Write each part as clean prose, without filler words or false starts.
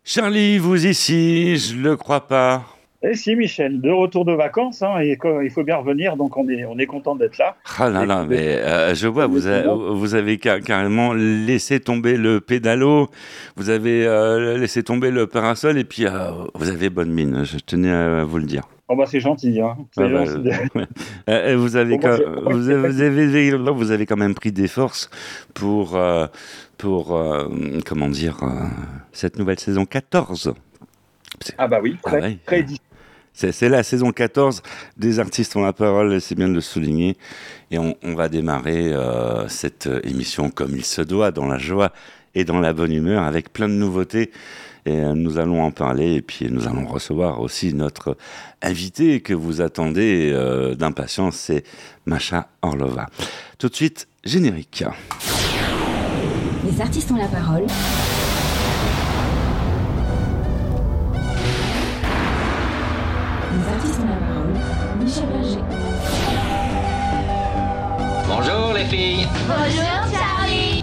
Charlie, vous ici, je le crois pas. Eh si, Michel, de retour de vacances, et il faut bien revenir, donc on est content d'être là. Ah là là, mais je vois, vous avez carrément laissé tomber le pédalo, vous avez laissé tomber le parasol, et puis vous avez bonne mine, je tenais à vous le dire. Oh bah c'est gentil, c'est gentil. Vous avez quand même pris des forces pour comment dire, cette nouvelle saison 14. Ah bah oui, très c'est la saison 14 des artistes ont la parole, c'est bien de le souligner. Et on va démarrer cette émission comme il se doit, dans la joie et dans la bonne humeur, avec plein de nouveautés. Et nous allons en parler, et puis nous allons recevoir aussi notre invité que vous attendez d'impatience, c'est Masha Orlova. Tout de suite, générique. Les artistes ont la parole. Les artistes ont la parole. Michel Berger. Bonjour les filles. Bonjour Charlie.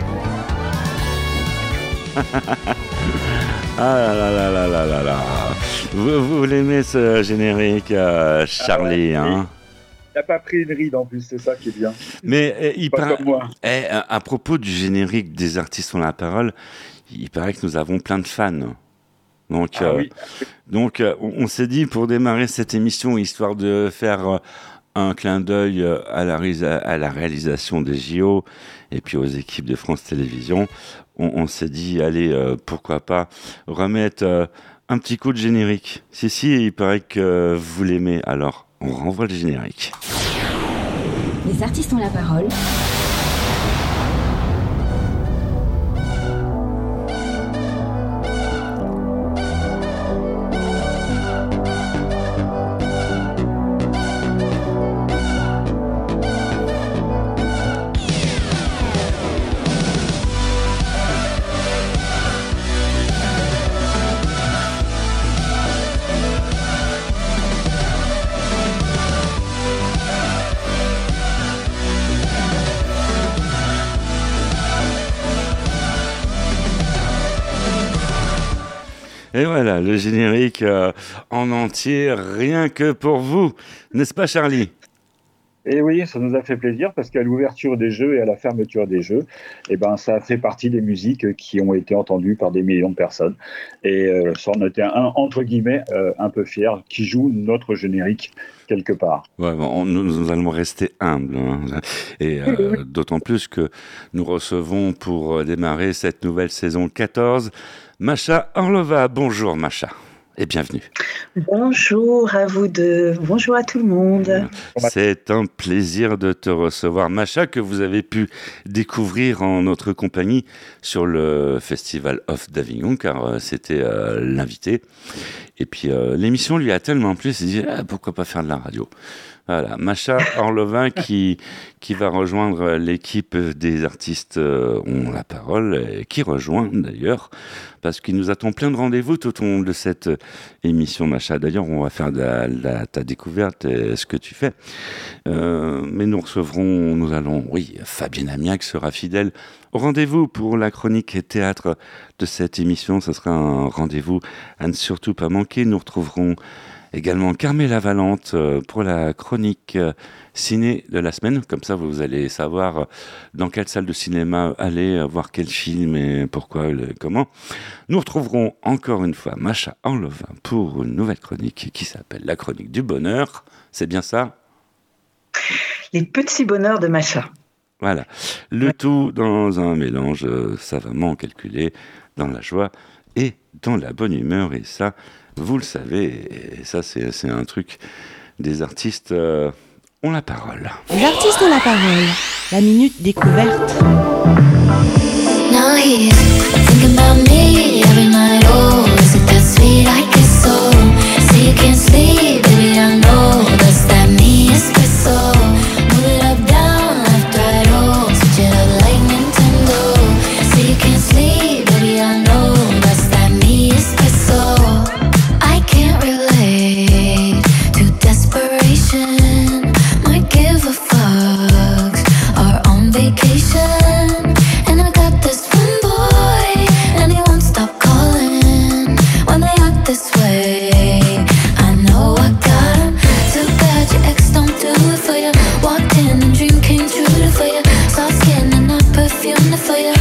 Ah là là là là là là là. Vous l'aimez ce générique, Charlie, hein? Il n'a pas pris une ride en plus, c'est ça qui est bien. Mais il paraît, comme moi. À propos du générique des artistes ont la parole, il paraît que nous avons plein de fans. Donc, oui. donc on s'est dit pour démarrer cette émission, histoire de faire un clin d'œil à la réalisation des JO et puis aux équipes de France Télévisions, on s'est dit, allez, pourquoi pas remettre un petit coup de générique. Si, il paraît que vous l'aimez, alors on renvoie le générique. Les artistes ont la parole. Et voilà, le générique en entier, rien que pour vous. N'est-ce pas, Charlie ? Et oui, ça nous a fait plaisir parce qu'à l'ouverture des Jeux et à la fermeture des Jeux, ça fait partie des musiques qui ont été entendues par des millions de personnes. Et ça en était entre guillemets, un peu fier, qui joue notre générique quelque part. Ouais, nous allons rester humbles. Hein. Et d'autant plus que nous recevons pour démarrer cette nouvelle saison 14, Masha Orlova. Bonjour Masha. Et bienvenue. Bonjour à vous deux, bonjour à tout le monde. C'est un plaisir de te recevoir, Masha, que vous avez pu découvrir en notre compagnie sur le Festival of d'Avignon, car c'était l'invité. Et puis l'émission lui a tellement plu, il s'est dit pourquoi pas faire de la radio. Voilà, Masha Orlova qui va rejoindre l'équipe des artistes ont la parole, et qui rejoint d'ailleurs, parce qu'il nous attend plein de rendez-vous tout au long de cette émission, Masha. D'ailleurs, on va faire ta découverte et ce que tu fais. Mais nous allons, Fabienne Amiac sera fidèle au rendez-vous pour la chronique et théâtre de cette émission. Ce sera un rendez-vous à ne surtout pas manquer. Nous retrouverons également Carmela Valente pour la chronique ciné de la semaine. Comme ça, vous allez savoir dans quelle salle de cinéma aller, voir quel film et pourquoi, comment. Nous retrouverons encore une fois Masha Orlova pour une nouvelle chronique qui s'appelle La Chronique du Bonheur. C'est bien ça ? Les petits bonheurs de Masha. Voilà. Le tout dans un mélange savamment calculé, dans la joie et dans la bonne humeur. Et ça, vous le savez, et ça c'est un truc des artistes ont la parole. Les artistes ont la parole. La minute découverte. Now he's thinking about me every night. Oh, is it that sweet? I guess so. Say you can't sleep, baby, I know. That's that me espresso. Move it up, down, left, right, oh. Switch it up like Nintendo. Say you can't sleep, baby, I know. That's that me espresso. I can't relate to desperation. Might give a fuck. Are on vacation. And I got this one boy, and he wants out this way. I know I got 'em. Too bad your ex don't do it for you. Walked in, a dream came true for you. Soft skin and not perfume for you.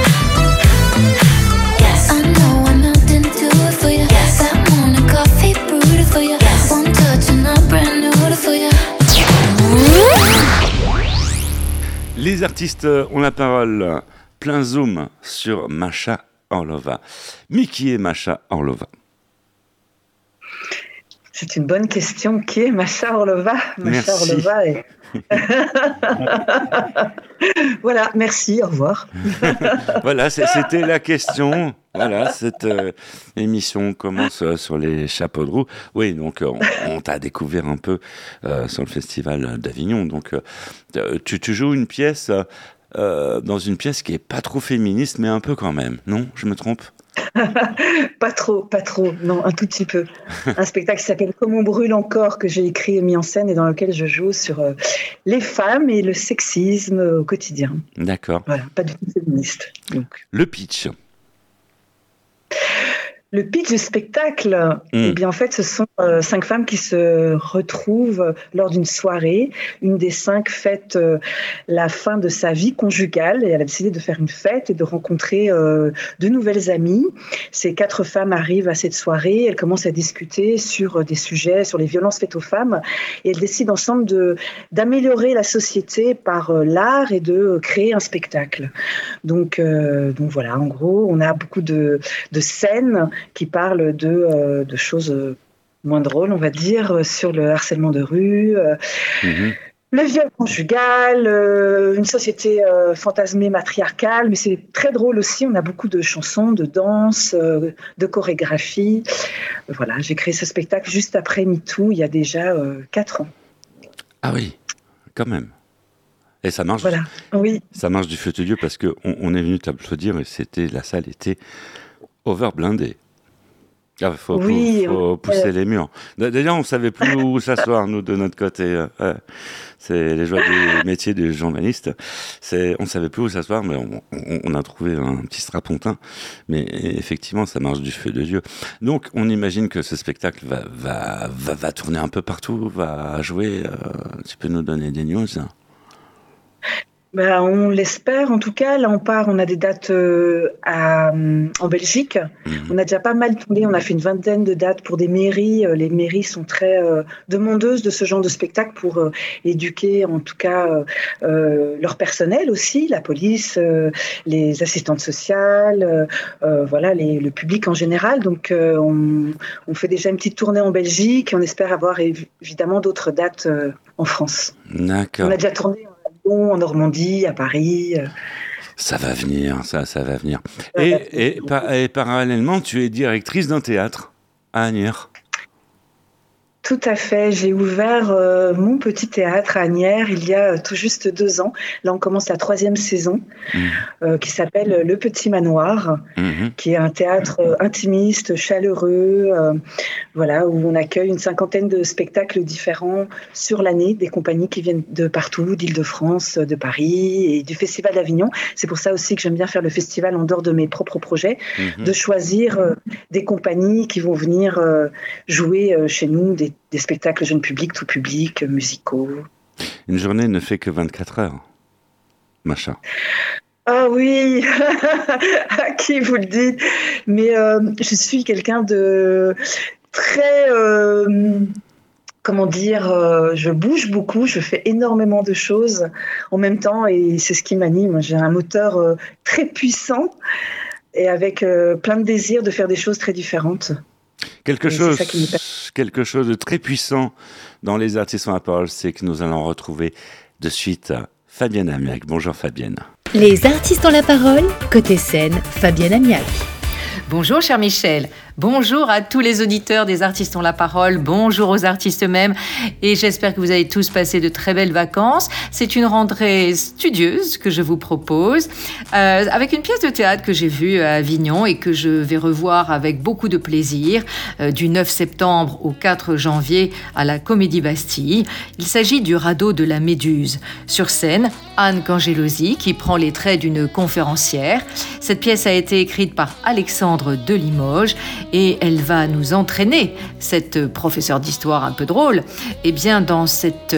Yes, I know I'm melting to it for you. Yes, that morning coffee brewed for you. Yes, one touch and I'm brand new for you. Les artistes ont la parole. Plein zoom sur Masha Orlova. Mais qui est Masha Orlova? C'est une bonne question. Qui est Masha Orlova? Masha Merci. Orlova est... Voilà, merci, au revoir. Voilà, c'était la question. Voilà, cette émission commence sur les chapeaux de roue. Oui, donc on t'a découvert un peu sur le festival d'Avignon. Donc tu joues une pièce dans une pièce qui est pas trop féministe, mais un peu quand même. Non, je me trompe? Pas trop, non, un tout petit peu. Un spectacle qui s'appelle Comme on brûle encore, que j'ai écrit et mis en scène et dans lequel je joue sur les femmes et le sexisme au quotidien. D'accord. Voilà, pas du tout féministe. Donc. Le pitch. Le pitch du spectacle, eh bien en fait, ce sont 5 femmes qui se retrouvent lors d'une soirée. Une des 5 fête la fin de sa vie conjugale et elle a décidé de faire une fête et de rencontrer de nouvelles amies. Ces 4 femmes arrivent à cette soirée, elles commencent à discuter sur des sujets, sur les violences faites aux femmes et elles décident ensemble d'améliorer la société par l'art et de créer un spectacle. Donc voilà, en gros, on a beaucoup de scènes qui parle de choses moins drôles, on va dire, sur le harcèlement de rue, le viol conjugal, une société fantasmée matriarcale, mais c'est très drôle aussi, on a beaucoup de chansons, de danse, de chorégraphie. Voilà, j'ai créé ce spectacle juste après MeToo, il y a déjà 4 ans. Ah oui, quand même. Et ça marche. Voilà, oui. Ça marche du feu de Dieu parce qu'on est venu t'applaudir et la salle était overblindée. Il faut pousser les murs. D'ailleurs, on ne savait plus où s'asseoir, nous, de notre côté. C'est les joies du métier de journaliste. On ne savait plus où s'asseoir, mais on a trouvé un petit strapontin. Mais effectivement, ça marche du feu de Dieu. Donc, on imagine que ce spectacle va tourner un peu partout, va jouer. Tu peux nous donner des news? Ben, on l'espère en tout cas. Là, on a des dates en Belgique. On a déjà pas mal tourné. On a fait une 20aine de dates pour des mairies. Les mairies sont très demandeuses de ce genre de spectacle pour éduquer en tout cas leur personnel aussi, la police, les assistantes sociales, voilà, le public en général. Donc, on fait déjà une petite tournée en Belgique et on espère avoir évidemment d'autres dates en France. D'accord. On a déjà tourné en Normandie, à Paris. Ça va venir, ça va venir. Et parallèlement, tu es directrice d'un théâtre à Asnières. Tout à fait. J'ai ouvert mon petit théâtre à Asnières il y a tout juste 2 ans. Là, on commence la 3e saison qui s'appelle Le Petit Manoir, qui est un théâtre intimiste, chaleureux, voilà, où on accueille une 50aine de spectacles différents sur l'année, des compagnies qui viennent de partout, d'Île-de-France, de Paris et du Festival d'Avignon. C'est pour ça aussi que j'aime bien faire le festival en dehors de mes propres projets, de choisir des compagnies qui vont venir jouer chez nous des spectacles jeunes publics, tout public, musicaux. Une journée ne fait que 24 heures, Masha. Ah oui, à qui vous le dites? Mais je suis quelqu'un de très... comment dire, je bouge beaucoup, je fais énormément de choses en même temps et c'est ce qui m'anime. J'ai un moteur très puissant et avec plein de désir de faire des choses très différentes. Quelque chose de très puissant dans les artistes en la parole, c'est que nous allons retrouver de suite Fabienne Amiac. Bonjour Fabienne. Les artistes ont la parole, côté scène, Fabienne Amiac. Bonjour cher Michel, bonjour à tous les auditeurs des artistes ont la parole, bonjour aux artistes eux-mêmes et j'espère que vous avez tous passé de très belles vacances. C'est une rentrée studieuse que je vous propose avec une pièce de théâtre que j'ai vue à Avignon et que je vais revoir avec beaucoup de plaisir du 9 septembre au 4 janvier à la Comédie Bastille. Il s'agit du Radeau de la Méduse. Sur scène, Anne Cangelosi qui prend les traits d'une conférencière. Cette pièce a été écrite par Alexandre Alexandre de Limoges, et elle va nous entraîner, cette professeure d'histoire un peu drôle, eh bien dans cette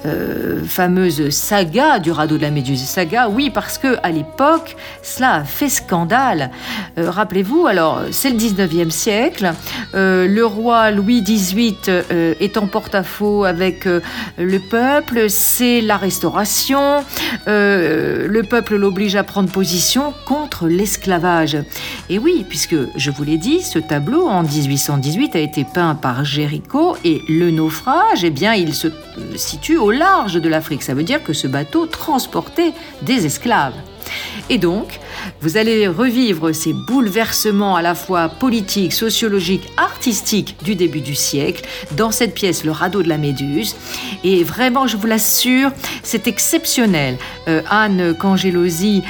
fameuse saga du radeau de la Méduse. Saga, oui, parce que à l'époque, cela a fait scandale. Rappelez-vous, alors c'est le 19e siècle, le roi Louis XVIII est en porte-à-faux avec le peuple, c'est la Restauration, le peuple l'oblige à prendre position contre l'esclavage. Et oui, puisque je vous l'ai dit, ce tableau en 1818 a été peint par Géricault, et le naufrage, eh bien, il se situe au large de l'Afrique. Ça veut dire que ce bateau transportait des esclaves. Et donc, vous allez revivre ces bouleversements à la fois politiques, sociologiques, artistiques du début du siècle dans cette pièce, Le radeau de la Méduse. Et vraiment, je vous l'assure, c'est exceptionnel. Anne Cangelosi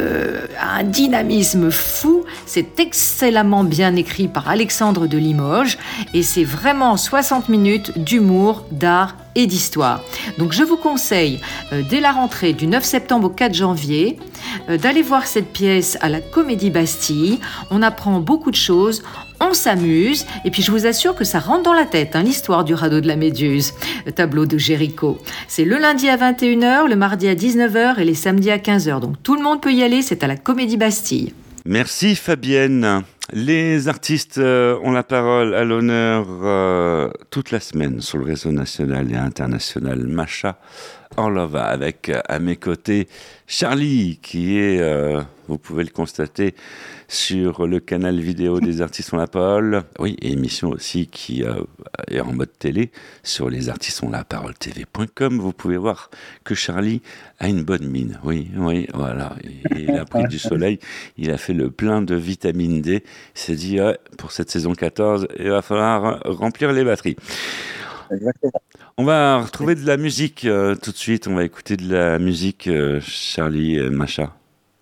a un dynamisme fou. C'est excellemment bien écrit par Alexandre de Limoges. Et c'est vraiment 60 minutes d'humour, d'art et d'histoire. Donc je vous conseille, dès la rentrée du 9 septembre au 4 janvier, d'aller voir cette pièce à la Comédie Bastille. On apprend beaucoup de choses, on s'amuse, et puis je vous assure que ça rentre dans la tête, l'histoire du radeau de la Méduse, le tableau de Géricault. C'est le lundi à 21h, le mardi à 19h et les samedis à 15h. Donc tout le monde peut y aller, c'est à la Comédie Bastille. Merci Fabienne. Les artistes ont la parole à l'honneur toute la semaine sur le réseau national et international. Macha Orlova avec à mes côtés Charlie qui est, vous pouvez le constater, sur le canal vidéo des artistes ont la parole. Oui, et émission aussi qui est en mode télé sur lesartistonslaparole.tv.com. Vous pouvez voir que Charlie a une bonne mine. Oui, voilà. Il a pris du soleil, il a fait le plein de vitamine D. Il s'est dit, pour cette saison 14, il va falloir remplir les batteries. Exactement. On va retrouver de la musique tout de suite. On va écouter de la musique, Charlie et Macha.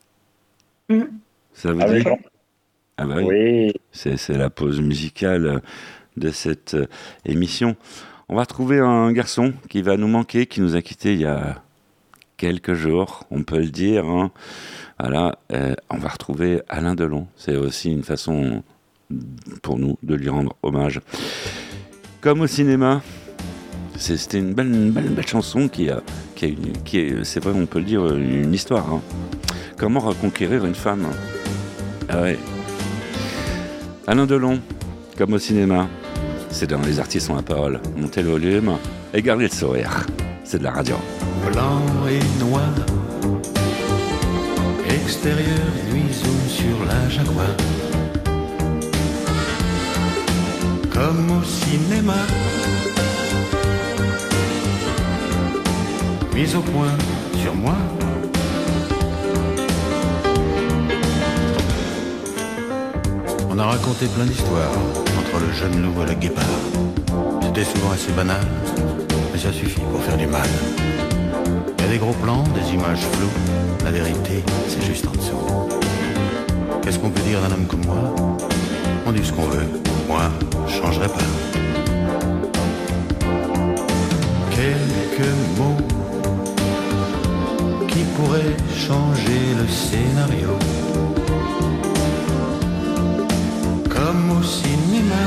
Ça vous dit ? Ah bah oui. C'est la pause musicale de cette émission. On va retrouver un garçon qui va nous manquer, qui nous a quittés il y a quelques jours, on peut le dire. Voilà, on va retrouver Alain Delon. C'est aussi une façon pour nous de lui rendre hommage. Comme au cinéma, c'était une belle chanson qui est, c'est vrai, on peut le dire, une histoire. Comment reconquérir une femme ? Ah ouais. Alain Delon, comme au cinéma, c'est dans Les artistes ont la parole. Montez le volume et gardez le sourire. C'est de la radio. Blanc et noir, extérieur, nuit zoom sur la Jaguar. Comme au cinéma, mise au point sur moi. On a raconté plein d'histoires entre le jeune loup et le guépard. C'était souvent assez banal, mais ça suffit pour faire du mal. Il y a des gros plans, des images floues. La vérité, c'est juste en dessous. Qu'est-ce qu'on peut dire d'un homme comme moi ? On dit ce qu'on veut. Moi, je changerai pas. Quelques mots qui pourraient changer le scénario. Comme au cinéma,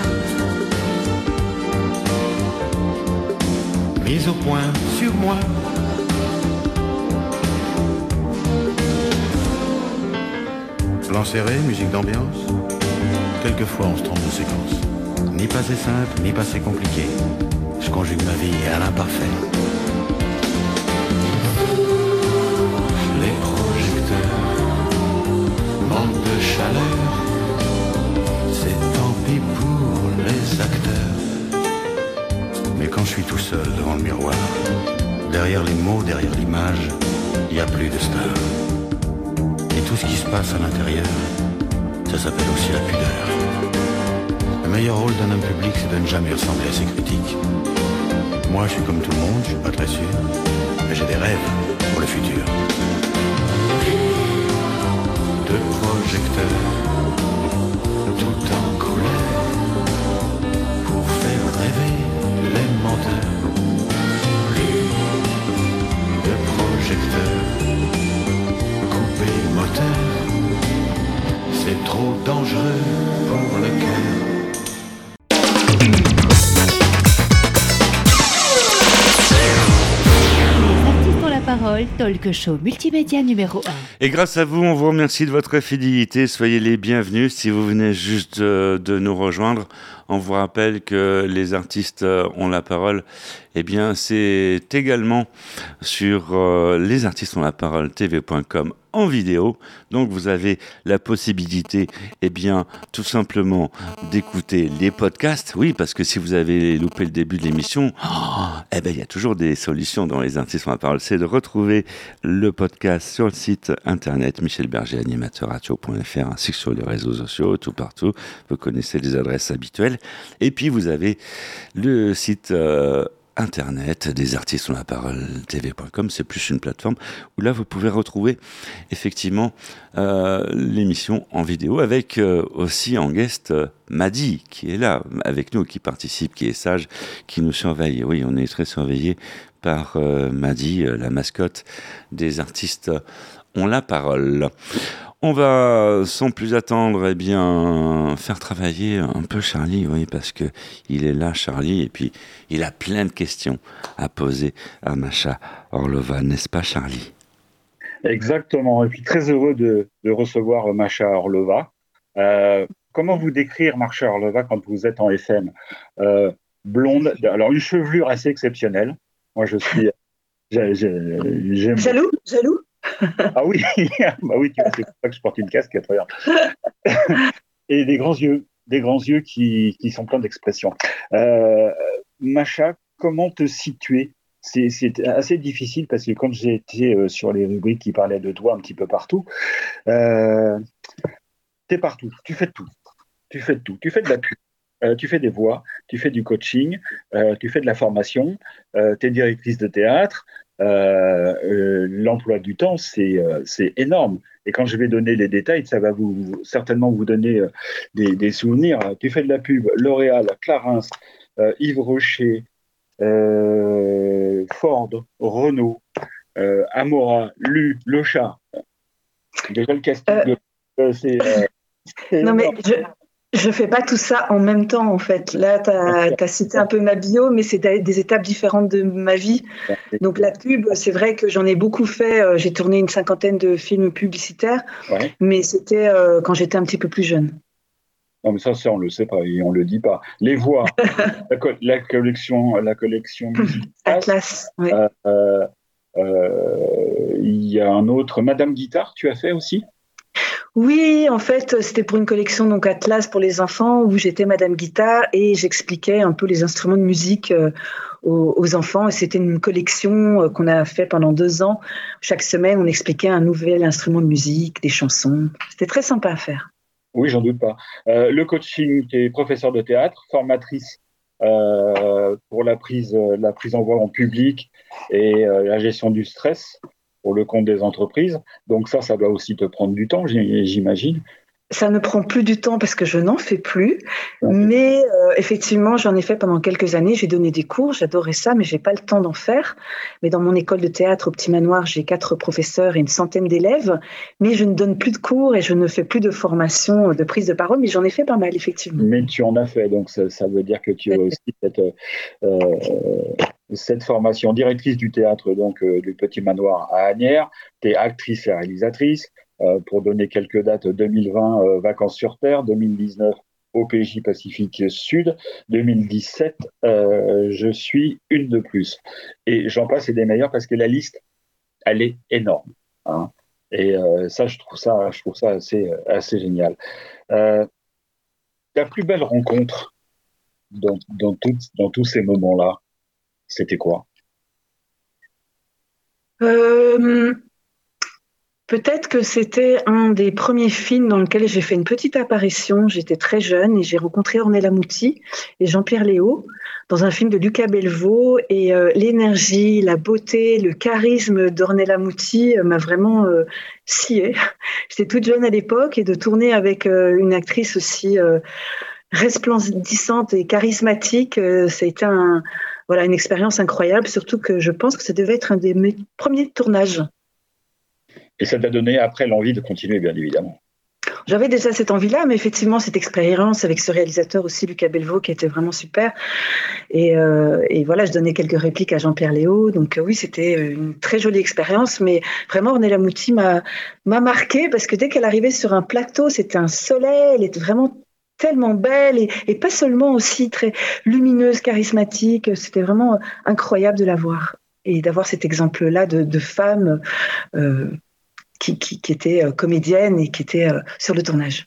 mise au point sur moi. Plan serré, musique d'ambiance. Quelquefois on se trompe de séquence. Ni pas c'est simple, ni pas c'est compliqué. Je conjugue ma vie à l'imparfait. Les projecteurs manquent de chaleur. C'est tant pis pour les acteurs. Mais quand je suis tout seul devant le miroir, derrière les mots, derrière l'image, il n'y a plus de star. Et tout ce qui se passe à l'intérieur, ça s'appelle aussi la pudeur. Le meilleur rôle d'un homme public, c'est de ne jamais ressembler à ses critiques. Moi, je suis comme tout le monde, je suis pas très sûr, mais j'ai des rêves pour le futur. De projecteurs, tout en couleur, pour faire rêver les menteurs. De projecteurs, couper moteur, c'est trop dangereux. Parole, talk show multimédia numéro 1. Et grâce à vous, on vous remercie de votre fidélité. Soyez les bienvenus. Si vous venez juste de nous rejoindre, on vous rappelle que les artistes ont la parole. Eh bien, c'est également sur lesartistesonslaparole tv.com en vidéo. Donc, vous avez la possibilité, eh bien, tout simplement d'écouter les podcasts. Oui, parce que si vous avez loupé le début de l'émission, eh ben, il y a toujours des solutions dans Les Artistes ont la parole. C'est de retrouver le podcast sur le site internet Michel Berger, animateur radio.fr, ainsi que sur les réseaux sociaux, tout partout. Vous connaissez les adresses habituelles. Et puis, vous avez le site internet des artistes ont la parole tv.com. C'est plus une plateforme où là vous pouvez retrouver effectivement l'émission en vidéo avec aussi en guest Madi qui est là avec nous, qui participe, qui est sage, qui nous surveille. Oui, on est très surveillé par Madi, la mascotte des artistes ont la parole. On va, sans plus attendre, eh bien, faire travailler un peu Charlie, oui, parce que il est là, Charlie, et puis il a plein de questions à poser à Masha Orlova, n'est-ce pas, Charlie? Exactement, et puis très heureux de recevoir Masha Orlova. Comment vous décrire Masha Orlova quand vous êtes en FM? Blonde, alors une chevelure assez exceptionnelle. Moi, je suis... j'aime... Jaloux? Ah oui, bah oui, c'est pour ça que je porte une casquette, regarde. Et des grands yeux qui sont pleins d'expression. Macha, comment te situer? C'est assez difficile parce que quand j'ai été sur les rubriques qui parlaient de toi un petit peu partout, t'es partout, tu fais tout. Tu fais de la pub, tu fais des voix, tu fais du coaching, tu fais de la formation, t'es directrice de théâtre. L'emploi du temps, c'est énorme. Et quand je vais donner les détails, ça va certainement vous donner des souvenirs. Tu fais de la pub, L'Oréal, Clarins, Yves Rocher, Ford, Renault, Amora, Le Chat. Déjà le casting, c'est non mais je fais pas tout ça en même temps, en fait. Là, tu as cité un peu ma bio, mais c'est des étapes différentes de ma vie. Donc, la pub, c'est vrai que j'en ai beaucoup fait. J'ai tourné une 50aine de films publicitaires, mais c'était quand j'étais un petit peu plus jeune. Non, mais ça, on le sait pas et on le dit pas. Les voix, la collection Atlas, oui. Il y a un autre, Madame Guitare, tu as fait aussi? Oui, en fait, c'était pour une collection donc Atlas pour les enfants où j'étais Madame Guitare et j'expliquais un peu les instruments de musique aux enfants. Et c'était une collection qu'on a fait pendant 2 ans. Chaque semaine, on expliquait un nouvel instrument de musique, des chansons. C'était très sympa à faire. Oui, j'en doute pas. Le coaching, tu es professeur de théâtre, formatrice pour la prise en voix en public et la gestion du stress pour le compte des entreprises. Donc ça doit aussi te prendre du temps, j'imagine. Ça ne prend plus du temps parce que je n'en fais plus. Mais effectivement, j'en ai fait pendant quelques années. J'ai donné des cours, j'adorais ça, mais j'ai pas le temps d'en faire. Mais dans mon école de théâtre au Petit Manoir, j'ai 4 professeurs et une centaine d'élèves. Mais je ne donne plus de cours et je ne fais plus de formation de prise de parole. Mais j'en ai fait pas mal, effectivement. Mais tu en as fait, donc ça veut dire que tu as aussi cette formation directrice du théâtre donc du Petit Manoir à Asnières. Tu es actrice et réalisatrice. Pour donner quelques dates, 2020, Vacances sur Terre, 2019, OPJ Pacifique Sud, 2017, Je suis une de plus. Et j'en passe et des meilleurs parce que la liste, elle est énorme. Hein. Et ça, je trouve ça assez génial. Ta plus belle rencontre dans tous ces moments-là, c'était quoi? Peut-être que c'était un des premiers films dans lequel j'ai fait une petite apparition. J'étais très jeune et j'ai rencontré Ornella Muti et Jean-Pierre Léaud dans un film de Lucas Belvaux. Et l'énergie, la beauté, le charisme d'Ornella Muti m'a vraiment sciée. J'étais toute jeune à l'époque et de tourner avec une actrice aussi resplendissante et charismatique, ça a été une expérience incroyable. Surtout que je pense que ça devait être un de mes premiers tournages. Et ça t'a donné après l'envie de continuer, bien évidemment. j'avais déjà cette envie-là, mais effectivement, cette expérience avec ce réalisateur aussi, Lucas Belvaux, qui était vraiment super. Et voilà, je donnais quelques répliques à Jean-Pierre Léaud. Donc oui, c'était une très jolie expérience, mais vraiment, Ornella Muti m'a marquée parce que dès qu'elle arrivait sur un plateau, c'était un soleil, elle était vraiment tellement belle et pas seulement aussi très lumineuse, charismatique. C'était vraiment incroyable de la voir et d'avoir cet exemple-là de femme qui était comédienne et qui était sur le tournage.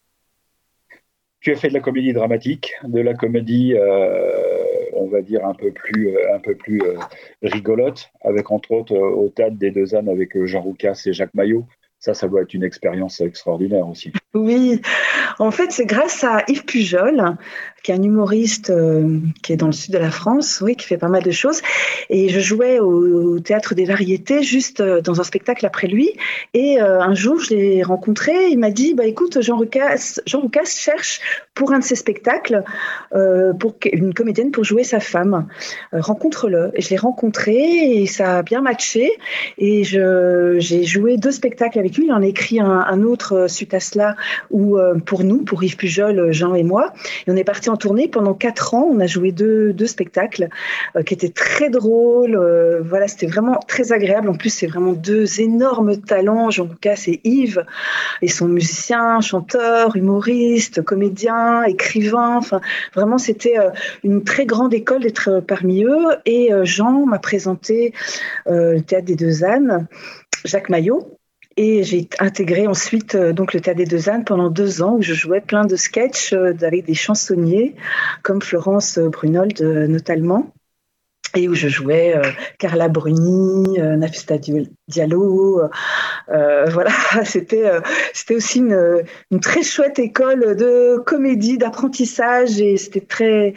Tu as fait de la comédie dramatique, de la comédie, on va dire, un peu plus rigolote, avec entre autres au Théâtre des Deux Ânes avec Jean Roucas et Jacques Maillot. Ça doit être une expérience extraordinaire aussi. Oui, en fait, c'est grâce à Yves Pujol, qui est un humoriste qui est dans le sud de la France, oui, qui fait pas mal de choses. Et je jouais au Théâtre des Variétés, juste dans un spectacle après lui. Et un jour, je l'ai rencontré. Il m'a dit, écoute, Jean Roucas cherche pour un de ses spectacles pour une comédienne pour jouer sa femme. Rencontre-le. Et je l'ai rencontré et ça a bien matché. Et j'ai joué 2 spectacles avec lui. Il en a écrit un autre suite à cela où, pour Yves Pujol, Jean et moi. Et on est parti en tournée pendant 4 ans. On a joué deux spectacles qui étaient très drôles. Voilà, c'était vraiment très agréable. En plus, c'est vraiment 2 énormes talents, Jean Roucas et Yves. Ils sont musiciens, chanteurs, humoristes, comédiens, écrivains. Enfin, vraiment, c'était une très grande école d'être parmi eux. Et Jean m'a présenté le Théâtre des Deux Ânes, Jacques Maillot. Et j'ai intégré ensuite donc le Théâtre des Deux Ânes pendant 2 ans où je jouais plein de sketchs avec des chansonniers comme Florence Brunold notamment et où je jouais Carla Bruni, Nafista Diallo. Voilà, c'était aussi une très chouette école de comédie, d'apprentissage et c'était très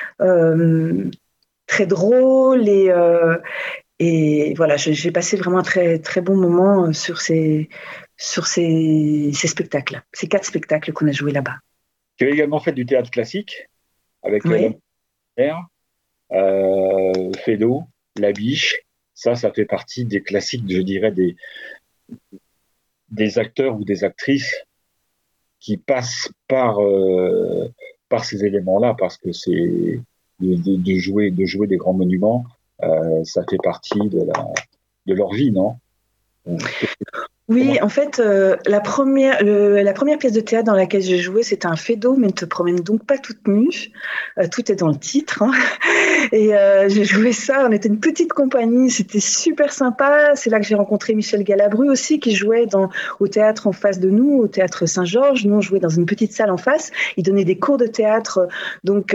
très drôle et voilà, j'ai passé vraiment un très, très bon moment sur ces spectacles, ces 4 spectacles qu'on a joués là-bas. Tu as également fait du théâtre classique avec Feydeau, La Biche. Ça fait partie des classiques, je dirais, des acteurs ou des actrices qui passent par ces éléments-là, parce que c'est de jouer des grands monuments. Ça fait partie de leur vie, non? Oui, en fait, la première pièce de théâtre dans laquelle j'ai joué, c'était un Feydeau, mais ne te promène donc pas toute nue. Tout est dans le titre. Hein. Et j'ai joué ça, on était une petite compagnie, c'était super sympa. C'est là que j'ai rencontré Michel Galabru aussi, qui jouait au théâtre en face de nous, au théâtre Saint-Georges. Nous, on jouait dans une petite salle en face. Il donnait des cours de théâtre donc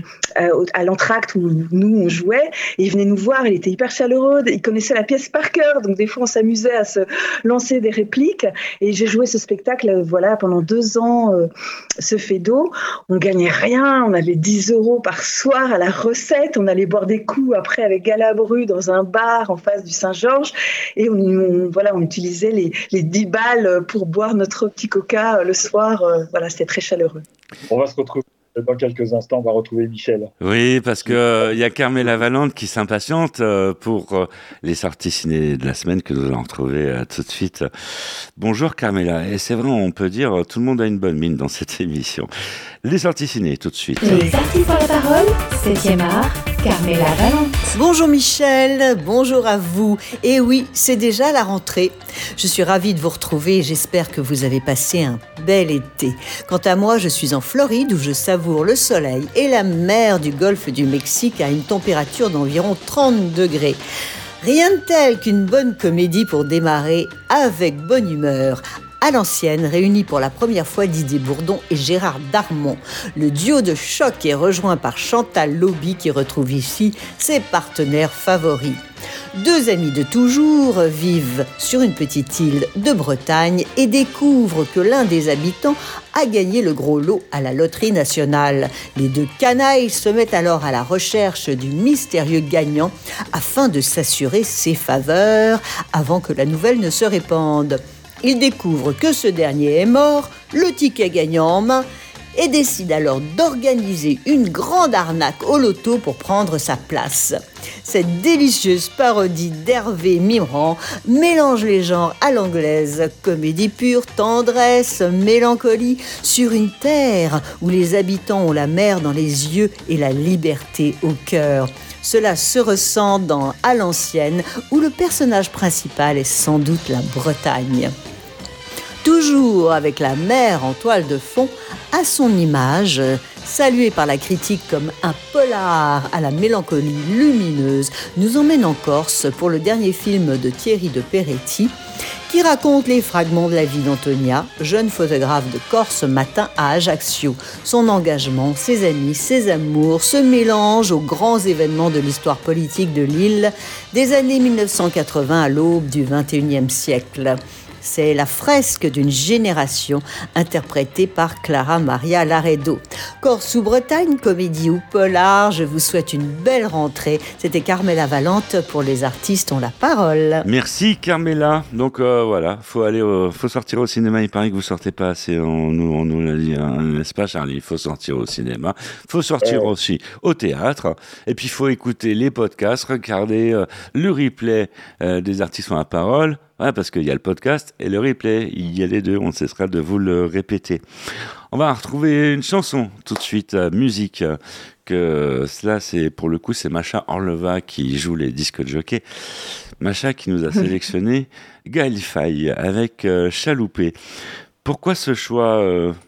à l'entracte où nous, on jouait. Et il venait nous voir, il était hyper chaleureux, il connaissait la pièce par cœur. Donc des fois, on s'amusait à se lancer des répliques. Et j'ai joué ce spectacle pendant 2 ans, ce Feydeau. On gagnait rien, on avait 10 € par soir à la recette. On allait boire des coups après avec Galabru dans un bar en face du Saint-Georges et on utilisait les 10 balles pour boire notre petit coca le soir. Voilà, c'était très chaleureux. On va se retrouver dans quelques instants, on va retrouver Michel. Oui, parce que y a Carmela Valente qui s'impatiente pour les sorties ciné de la semaine que nous allons retrouver tout de suite. Bonjour Carmela, et c'est vrai, on peut dire tout le monde a une bonne mine dans cette émission. Les sorties ciné tout de suite. Les artistes ont la parole, 7e art, Carmela Valente. Bonjour Michel, bonjour à vous. Et oui, c'est déjà la rentrée. Je suis ravie de vous retrouver et j'espère que vous avez passé un bel été. Quant à moi, je suis en Floride où je savoure le soleil et la mer du golfe du Mexique à une température d'environ 30 degrés. Rien de tel qu'une bonne comédie pour démarrer avec bonne humeur. À l'ancienne, réunis pour la première fois Didier Bourdon et Gérard Darmon. Le duo de choc est rejoint par Chantal Lauby qui retrouve ici ses partenaires favoris. 2 amis de toujours vivent sur une petite île de Bretagne et découvrent que l'un des habitants a gagné le gros lot à la loterie nationale. Les 2 canailles se mettent alors à la recherche du mystérieux gagnant afin de s'assurer ses faveurs avant que la nouvelle ne se répande. Ils découvrent que ce dernier est mort, le ticket gagnant en main, et décident alors d'organiser une grande arnaque au loto pour prendre sa place. Cette délicieuse parodie d'Hervé Mimran mélange les genres à l'anglaise, comédie pure, tendresse, mélancolie, sur une terre où les habitants ont la mer dans les yeux et la liberté au cœur. Cela se ressent dans À l'ancienne, où le personnage principal est sans doute la Bretagne. Toujours avec la mer en toile de fond, à son image, salué par la critique comme un polar à la mélancolie lumineuse, nous emmène en Corse pour le dernier film de Thierry de Peretti, qui raconte les fragments de la vie d'Antonia, jeune photographe de Corse matin à Ajaccio. Son engagement, ses amis, ses amours se mélangent aux grands événements de l'histoire politique de l'île des années 1980 à l'aube du XXIe siècle. C'est la fresque d'une génération interprétée par Clara Maria Laredo. Corse ou Bretagne, comédie ou polar, je vous souhaite une belle rentrée. C'était Carmela Valente pour Les Artistes ont la parole. Merci Carmela. Donc voilà, faut sortir au cinéma. Il paraît que vous sortez pas assez. On nous l'a dit, hein, n'est-ce pas Charlie? Il faut sortir au cinéma. Il faut sortir aussi au théâtre. Et puis il faut écouter les podcasts, regarder le replay des Artistes ont la parole. Ouais, parce qu'il y a le podcast et le replay, il y a les deux, on ne cessera de vous le répéter. On va retrouver une chanson tout de suite, musique, que cela c'est pour le coup c'est Macha Orleva qui joue les disques de jockey. Macha qui nous a sélectionné Gaël Faye avec Chaloupé. Pourquoi ce choix, Macha ?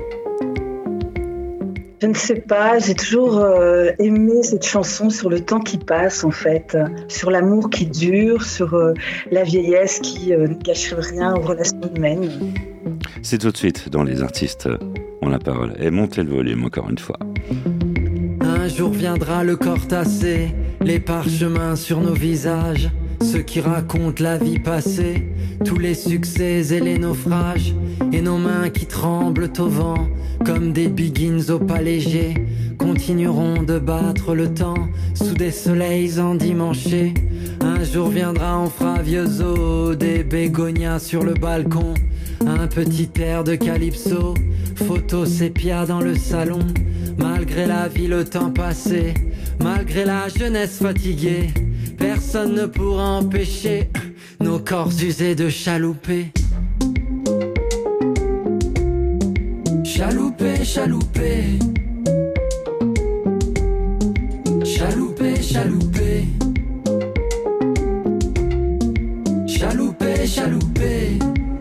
Je ne sais pas, j'ai toujours aimé cette chanson sur le temps qui passe en fait, sur l'amour qui dure, sur la vieillesse qui ne gâche rien aux relations humaines. C'est tout de suite dans Les Artistes ont la parole. Et montez le volume encore une fois. Un jour viendra le corps tassé, les parchemins sur nos visages, ceux qui racontent la vie passée, tous les succès et les naufrages, et nos mains qui tremblent au vent, comme des biggins au pas léger, continueront de battre le temps, sous des soleils endimanchés. Un jour viendra, on fera vieux os, des bégonias sur le balcon, un petit air de calypso, photo sépia dans le salon. Malgré la vie, le temps passé, malgré la jeunesse fatiguée, personne ne pourra empêcher nos corps usés de chalouper. Chalouper, chalouper. Chalouper, chalouper. Chalouper, chalouper.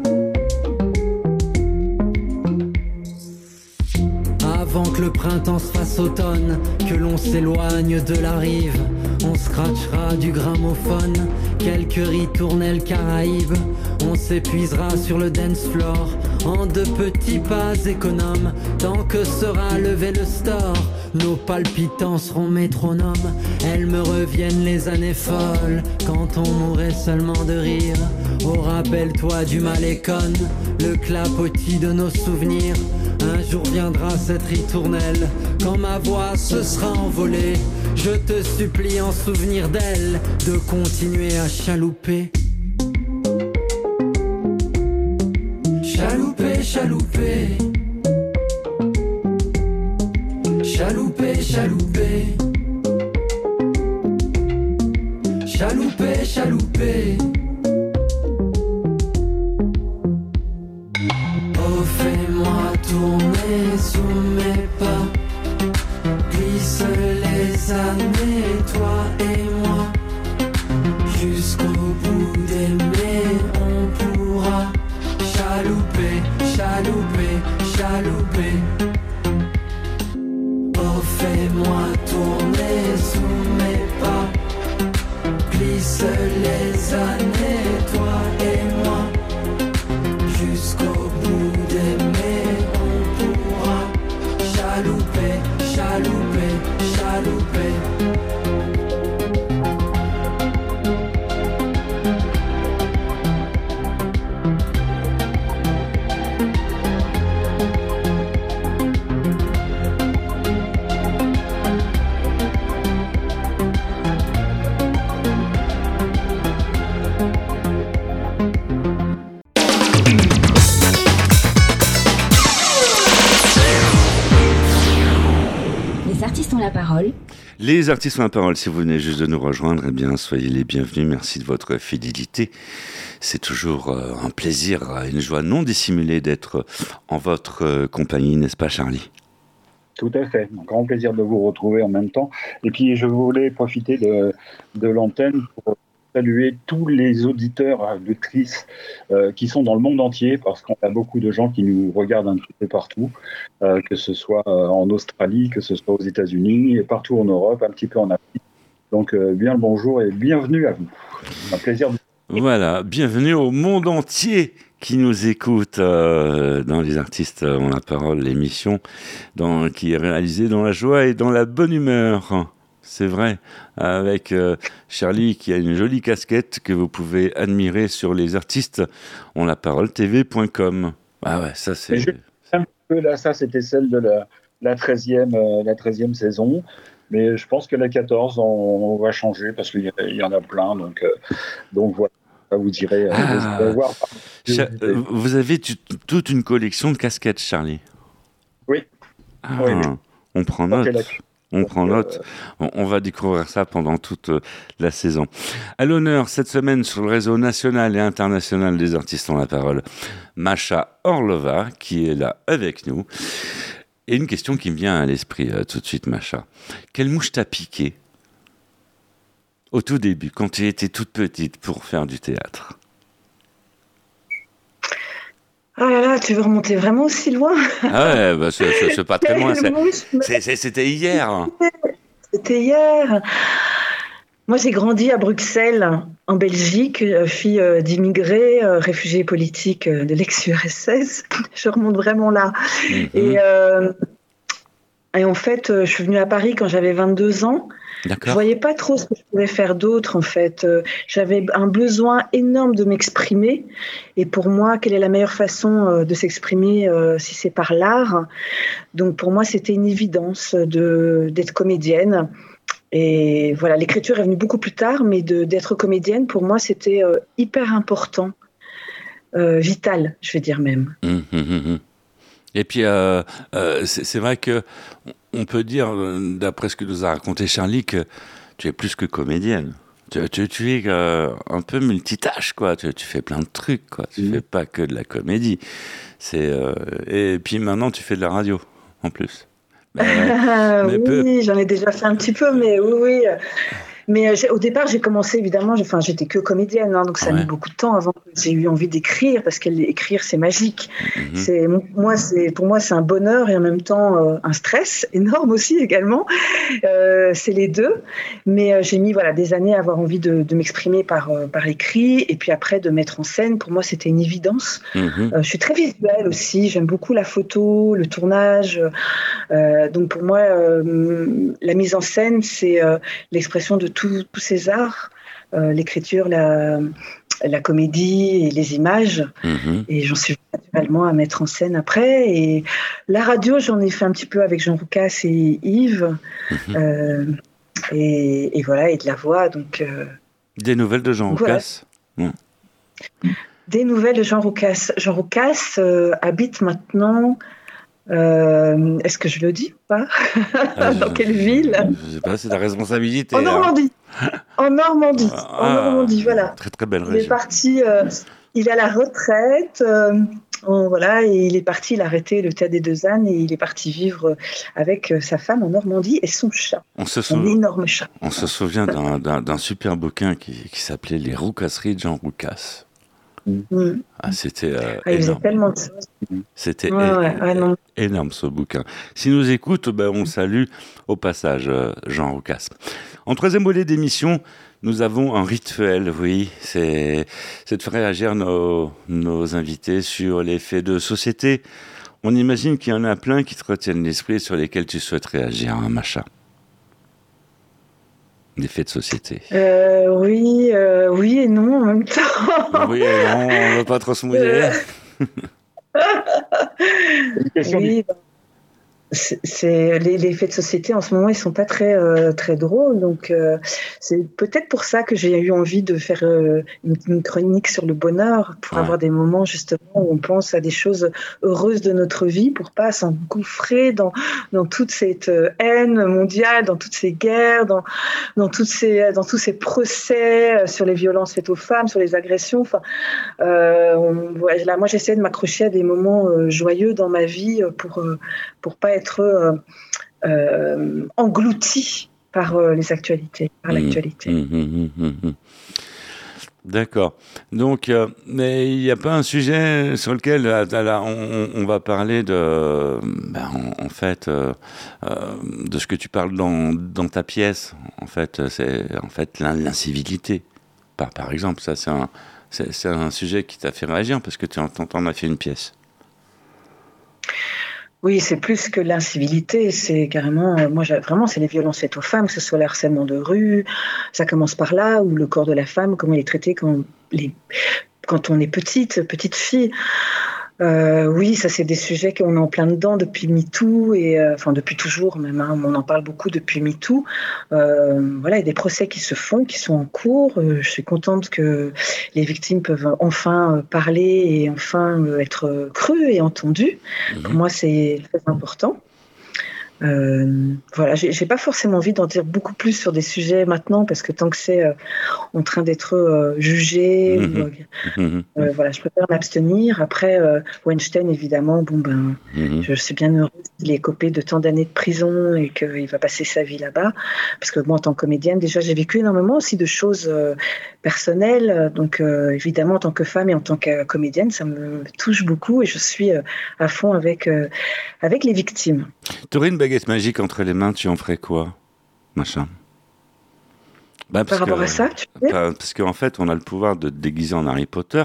Avant que le printemps se fasse automne, que l'on s'éloigne de la rive, on scratchera du gramophone, quelques ritournelles caraïbes. On s'épuisera sur le dance floor en de petits pas économes, tant que sera levé le store. Nos palpitants seront métronomes. Elles me reviennent les années folles, quand on mourrait seulement de rire. Oh, rappelle-toi du Malécon, le clapotis de nos souvenirs. Un jour viendra cette ritournelle, quand ma voix se sera envolée. Je te supplie en souvenir d'elle, de continuer à chalouper. Chalouper, chalouper. Chalouper, chalouper. Chalouper, chalouper. Oh, fais-moi tourner sous mes pas, glisse les années, toi et moi, jusqu'au bout d'aimer, on pourra chalouper, chalouper, chalouper. Oh, fais-moi tourner sous mes pas, glisse les années, toi et moi, jusqu'au bout d'aimer, on pourra chalouper, chalouper, chalouper. artistes ont la parole. Les artistes ont la parole, si vous venez juste de nous rejoindre, eh bien, soyez les bienvenus. Merci de votre fidélité. C'est toujours un plaisir, une joie non dissimulée d'être en votre compagnie, n'est-ce pas, Charlie ? Tout à fait. Un grand plaisir de vous retrouver en même temps. Et puis, je voulais profiter de l'antenne pour saluer tous les auditeurs, auditrices qui sont dans le monde entier, parce qu'on a beaucoup de gens qui nous regardent un petit peu partout, que ce soit en Australie, que ce soit aux États-Unis, et partout en Europe, un petit peu en Afrique. Donc, bien le bonjour et bienvenue à vous. Un plaisir de... Voilà, bienvenue au monde entier qui nous écoute dans Les Artistes ont la parole, l'émission qui est réalisée dans la joie et dans la bonne humeur. C'est vrai, avec Charlie qui a une jolie casquette que vous pouvez admirer sur lesartistes-ont-la-parole-tv.com. Ah ouais, ça c'est... Un peu là, ça c'était celle de la 13e saison. Mais je pense que la 14, on va changer parce qu'il y en a plein. Donc voilà, vous direz. Voir. Vous avez toute une collection de casquettes, Charlie. Oui. Oui. On prend note. On prend note. On va découvrir ça pendant toute la saison. À l'honneur, cette semaine, sur le réseau national et international des artistes ont la parole, Masha Orlova, qui est là avec nous. Et une question qui me vient à l'esprit tout de suite, Masha. Quelle mouche t'a piqué au tout début, quand tu étais toute petite pour faire du théâtre? Ah là là, tu veux remonter vraiment aussi loin? Ah ouais, bah c'est pas très loin. C'était hier. C'était hier. Moi, j'ai grandi à Bruxelles, en Belgique, fille d'immigrés, réfugiés politiques de l'ex-URSS. Je remonte vraiment là. Mm-hmm. Et en fait, je suis venue à Paris quand j'avais 22 ans. D'accord. Je voyais pas trop ce que je pouvais faire d'autre, en fait. J'avais un besoin énorme de m'exprimer. Et pour moi, quelle est la meilleure façon de s'exprimer si c'est par l'art? Donc, pour moi, c'était une évidence d'être comédienne. Et voilà, l'écriture est venue beaucoup plus tard, mais d'être comédienne, pour moi, c'était hyper important, vital, je vais dire même. Et puis, c'est vrai que on peut dire, d'après ce que nous a raconté Charlie, que tu es plus que comédienne. Tu es un peu multitâche, quoi. Tu fais plein de trucs, quoi. Tu fais pas que de la comédie. Et puis maintenant, tu fais de la radio, en plus. Oui, j'en ai déjà fait un petit peu, mais oui. Mais au départ, j'ai commencé, évidemment, j'étais que comédienne, donc ça a mis beaucoup de temps avant que j'ai eu envie d'écrire, parce qu'écrire, c'est magique. Pour moi, c'est un bonheur et en même temps un stress énorme aussi également. C'est les deux. Mais j'ai mis des années à avoir envie de m'exprimer par l'écrit, et puis après de mettre en scène. Pour moi, c'était une évidence. Je suis très visuelle aussi, j'aime beaucoup la photo, le tournage. Donc pour moi, la mise en scène, c'est l'expression de tous ces arts, l'écriture, la comédie et les images. Et j'en suis naturellement à mettre en scène après. Et la radio, j'en ai fait un petit peu avec Jean Roucas et Yves. Et voilà, et de la voix. Donc, des nouvelles de Jean Roucas. Des nouvelles de Jean Roucas. Jean Roucas habite maintenant... est-ce que je le dis ou pas? Dans quelle ville? Je sais pas, c'est la responsabilité. En Normandie. En Normandie. En Normandie, voilà. Très très belle région. Il est parti, il est à la retraite. Et il est parti, il a arrêté le Théâtre des Deux Ânes et il est parti vivre avec sa femme en Normandie et son chat. Un énorme chat. On se souvient d'un super bouquin qui s'appelait Les Roucasseries de Jean Roucas. C'était il faisait tellement de choses. C'était énorme ce bouquin. S'il nous écoute, on le salue au passage, Jean Roucas. En troisième volet d'émission, nous avons un rituel, c'est de faire réagir nos invités sur les faits de société. On imagine qu'il y en a plein qui te retiennent l'esprit sur lesquels tu souhaites réagir, Masha. Des faits de société. Oui et non en même temps. Oui et non, on ne va pas trop se mouiller. les faits de société en ce moment, ils sont pas très drôles. Donc, c'est peut-être pour ça que j'ai eu envie de faire une chronique sur le bonheur, pour avoir des moments justement où on pense à des choses heureuses de notre vie, pour pas s'engouffrer dans toute cette haine mondiale, dans toutes ces guerres, dans tous ces procès sur les violences faites aux femmes, sur les agressions. Enfin, là, moi, j'essaie de m'accrocher à des moments joyeux dans ma vie pour pas être englouti par les actualités, par l'actualité. D'accord. Donc, mais il n'y a pas un sujet sur lequel on va parler de, en fait, de ce que tu parles dans ta pièce. En fait, c'est l'incivilité. Par exemple, ça, c'est un sujet qui t'a fait réagir parce que tu en as fait une pièce. Oui, c'est plus que l'incivilité, c'est carrément, vraiment, c'est les violences faites aux femmes, que ce soit le harcèlement de rue, ça commence par là, ou le corps de la femme, comment il est traité quand on est petite fille. Oui, ça c'est des sujets qu'on est en plein dedans depuis MeToo et depuis toujours même. On en parle beaucoup depuis MeToo. Il y a des procès qui se font, qui sont en cours. Je suis contente que les victimes peuvent enfin parler et enfin être crues et entendues. Pour moi, c'est très important. J'ai pas forcément envie d'en dire beaucoup plus sur des sujets maintenant parce que tant que c'est en train d'être jugé, je préfère m'abstenir. Après, Weinstein, évidemment, je suis bien heureuse qu'il ait écopé de tant d'années de prison et qu'il va passer sa vie là-bas. Parce que moi, en tant que comédienne, déjà, j'ai vécu énormément aussi de choses personnelles. Donc, évidemment, en tant que femme et en tant que comédienne, ça me touche beaucoup et je suis à fond avec les victimes. T'aurais une baguette magique entre les mains, tu en ferais quoi, machin? Par rapport à ça, tu veux dire ? Parce qu'en fait, on a le pouvoir de te déguiser en Harry Potter.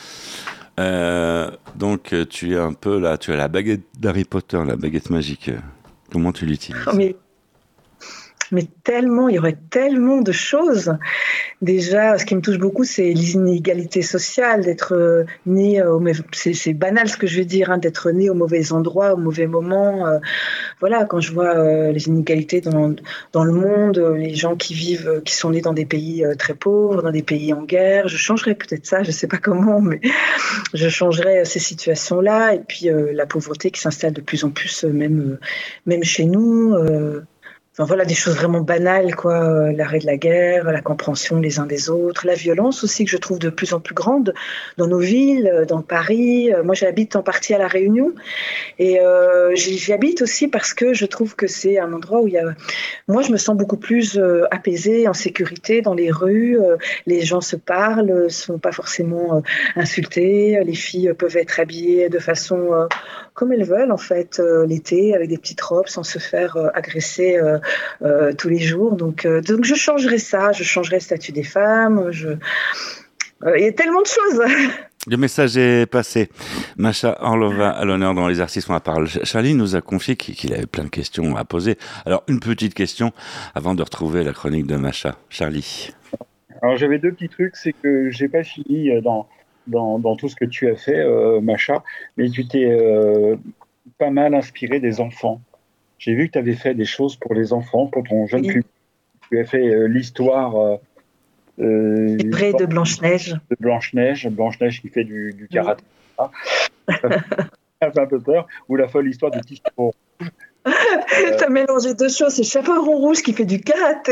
Donc, tu es un peu là, tu as la baguette d'Harry Potter, la baguette magique. Comment tu l'utilises ? Mais tellement, il y aurait tellement de choses. Déjà, ce qui me touche beaucoup, c'est les inégalités sociales, d'être né c'est banal ce que je veux dire, d'être né au mauvais endroit, au mauvais moment. Quand je vois les inégalités dans le monde, les gens qui sont nés dans des pays très pauvres, dans des pays en guerre, je changerais peut-être ça, je sais pas comment, mais je changerais ces situations-là. Et puis la pauvreté qui s'installe de plus en plus, même chez nous. Des choses vraiment banales, l'arrêt de la guerre, la compréhension les uns des autres, la violence aussi que je trouve de plus en plus grande dans nos villes, dans Paris. Moi, j'habite en partie à La Réunion et j'y habite aussi parce que je trouve que c'est un endroit où moi, je me sens beaucoup plus apaisée, en sécurité dans les rues. Les gens se parlent, sont pas forcément insultés. Les filles peuvent être habillées de façon comme elles veulent en fait l'été avec des petites robes sans se faire agresser tous les jours. Donc je changerais ça, je changerais le statut des femmes. Il y a tellement de choses. Le message est passé. Macha Orlova à l'honneur dans Les Artistes ont la parole. Charlie nous a confié qu'il avait plein de questions à poser. Alors, une petite question avant de retrouver la chronique de Macha. Charlie. Alors, j'avais deux petits trucs. C'est que j'ai pas fini dans tout ce que tu as fait, Macha, mais tu t'es pas mal inspiré des enfants. J'ai vu que tu avais fait des choses pour les enfants, pour ton jeune public. Tu as fait l'histoire de Blanche-Neige. Blanche-Neige qui fait du karaté. Ça fait un peu peur. Ou la folle histoire de Chaperon. T'as mélangé deux choses, c'est Chaperon Rouge qui fait du karaté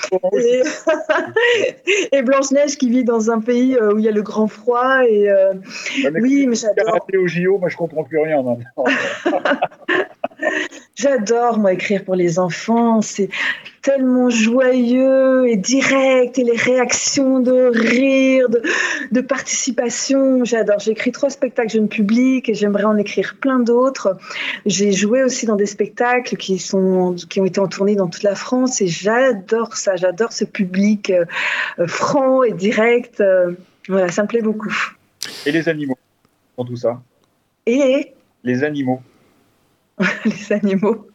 et Blanche-Neige qui vit dans un pays où il y a le grand froid. Et mais j'adore. Karaté au JO, moi je comprends plus rien maintenant. J'adore, moi, écrire pour les enfants. C'est tellement joyeux et direct, et les réactions de rire, de participation. J'adore. J'ai écrit 3 spectacles jeunes publics et j'aimerais en écrire plein d'autres. J'ai joué aussi dans des spectacles qui ont été en tournée dans toute la France et j'adore ça. J'adore ce public franc et direct. Ça me plaît beaucoup. Et les animaux dans tout ça? Et les animaux. Les animaux.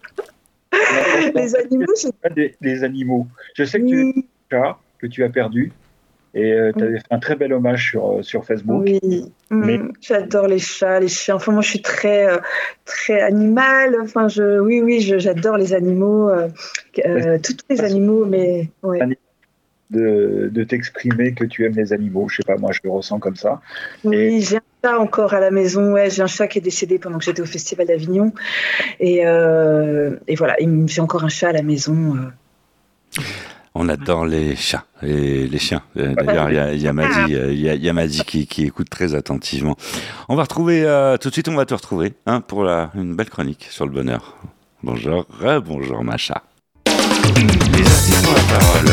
Les animaux, les animaux. Je sais que tu as un chat que tu as perdu. et tu avais fait un très bel hommage sur Facebook. Oui, Mais- j'adore les chats, les chiens. Enfin, moi, je suis très, très animale. Enfin, j'adore les animaux, tous les animaux, mais ouais. De t'exprimer que tu aimes les animaux. Je sais pas, moi je le ressens comme ça. Oui, j'ai un chat encore à la maison. Ouais, j'ai un chat qui est décédé pendant que j'étais au Festival d'Avignon. Et voilà, j'ai encore un chat à la maison. On adore les chats et les chiens. D'ailleurs, il y a Madi qui écoute très attentivement. On va retrouver, tout de suite, on va te retrouver pour une belle chronique sur le bonheur. Bonjour, bonjour Macha. Les artistes ont la parole.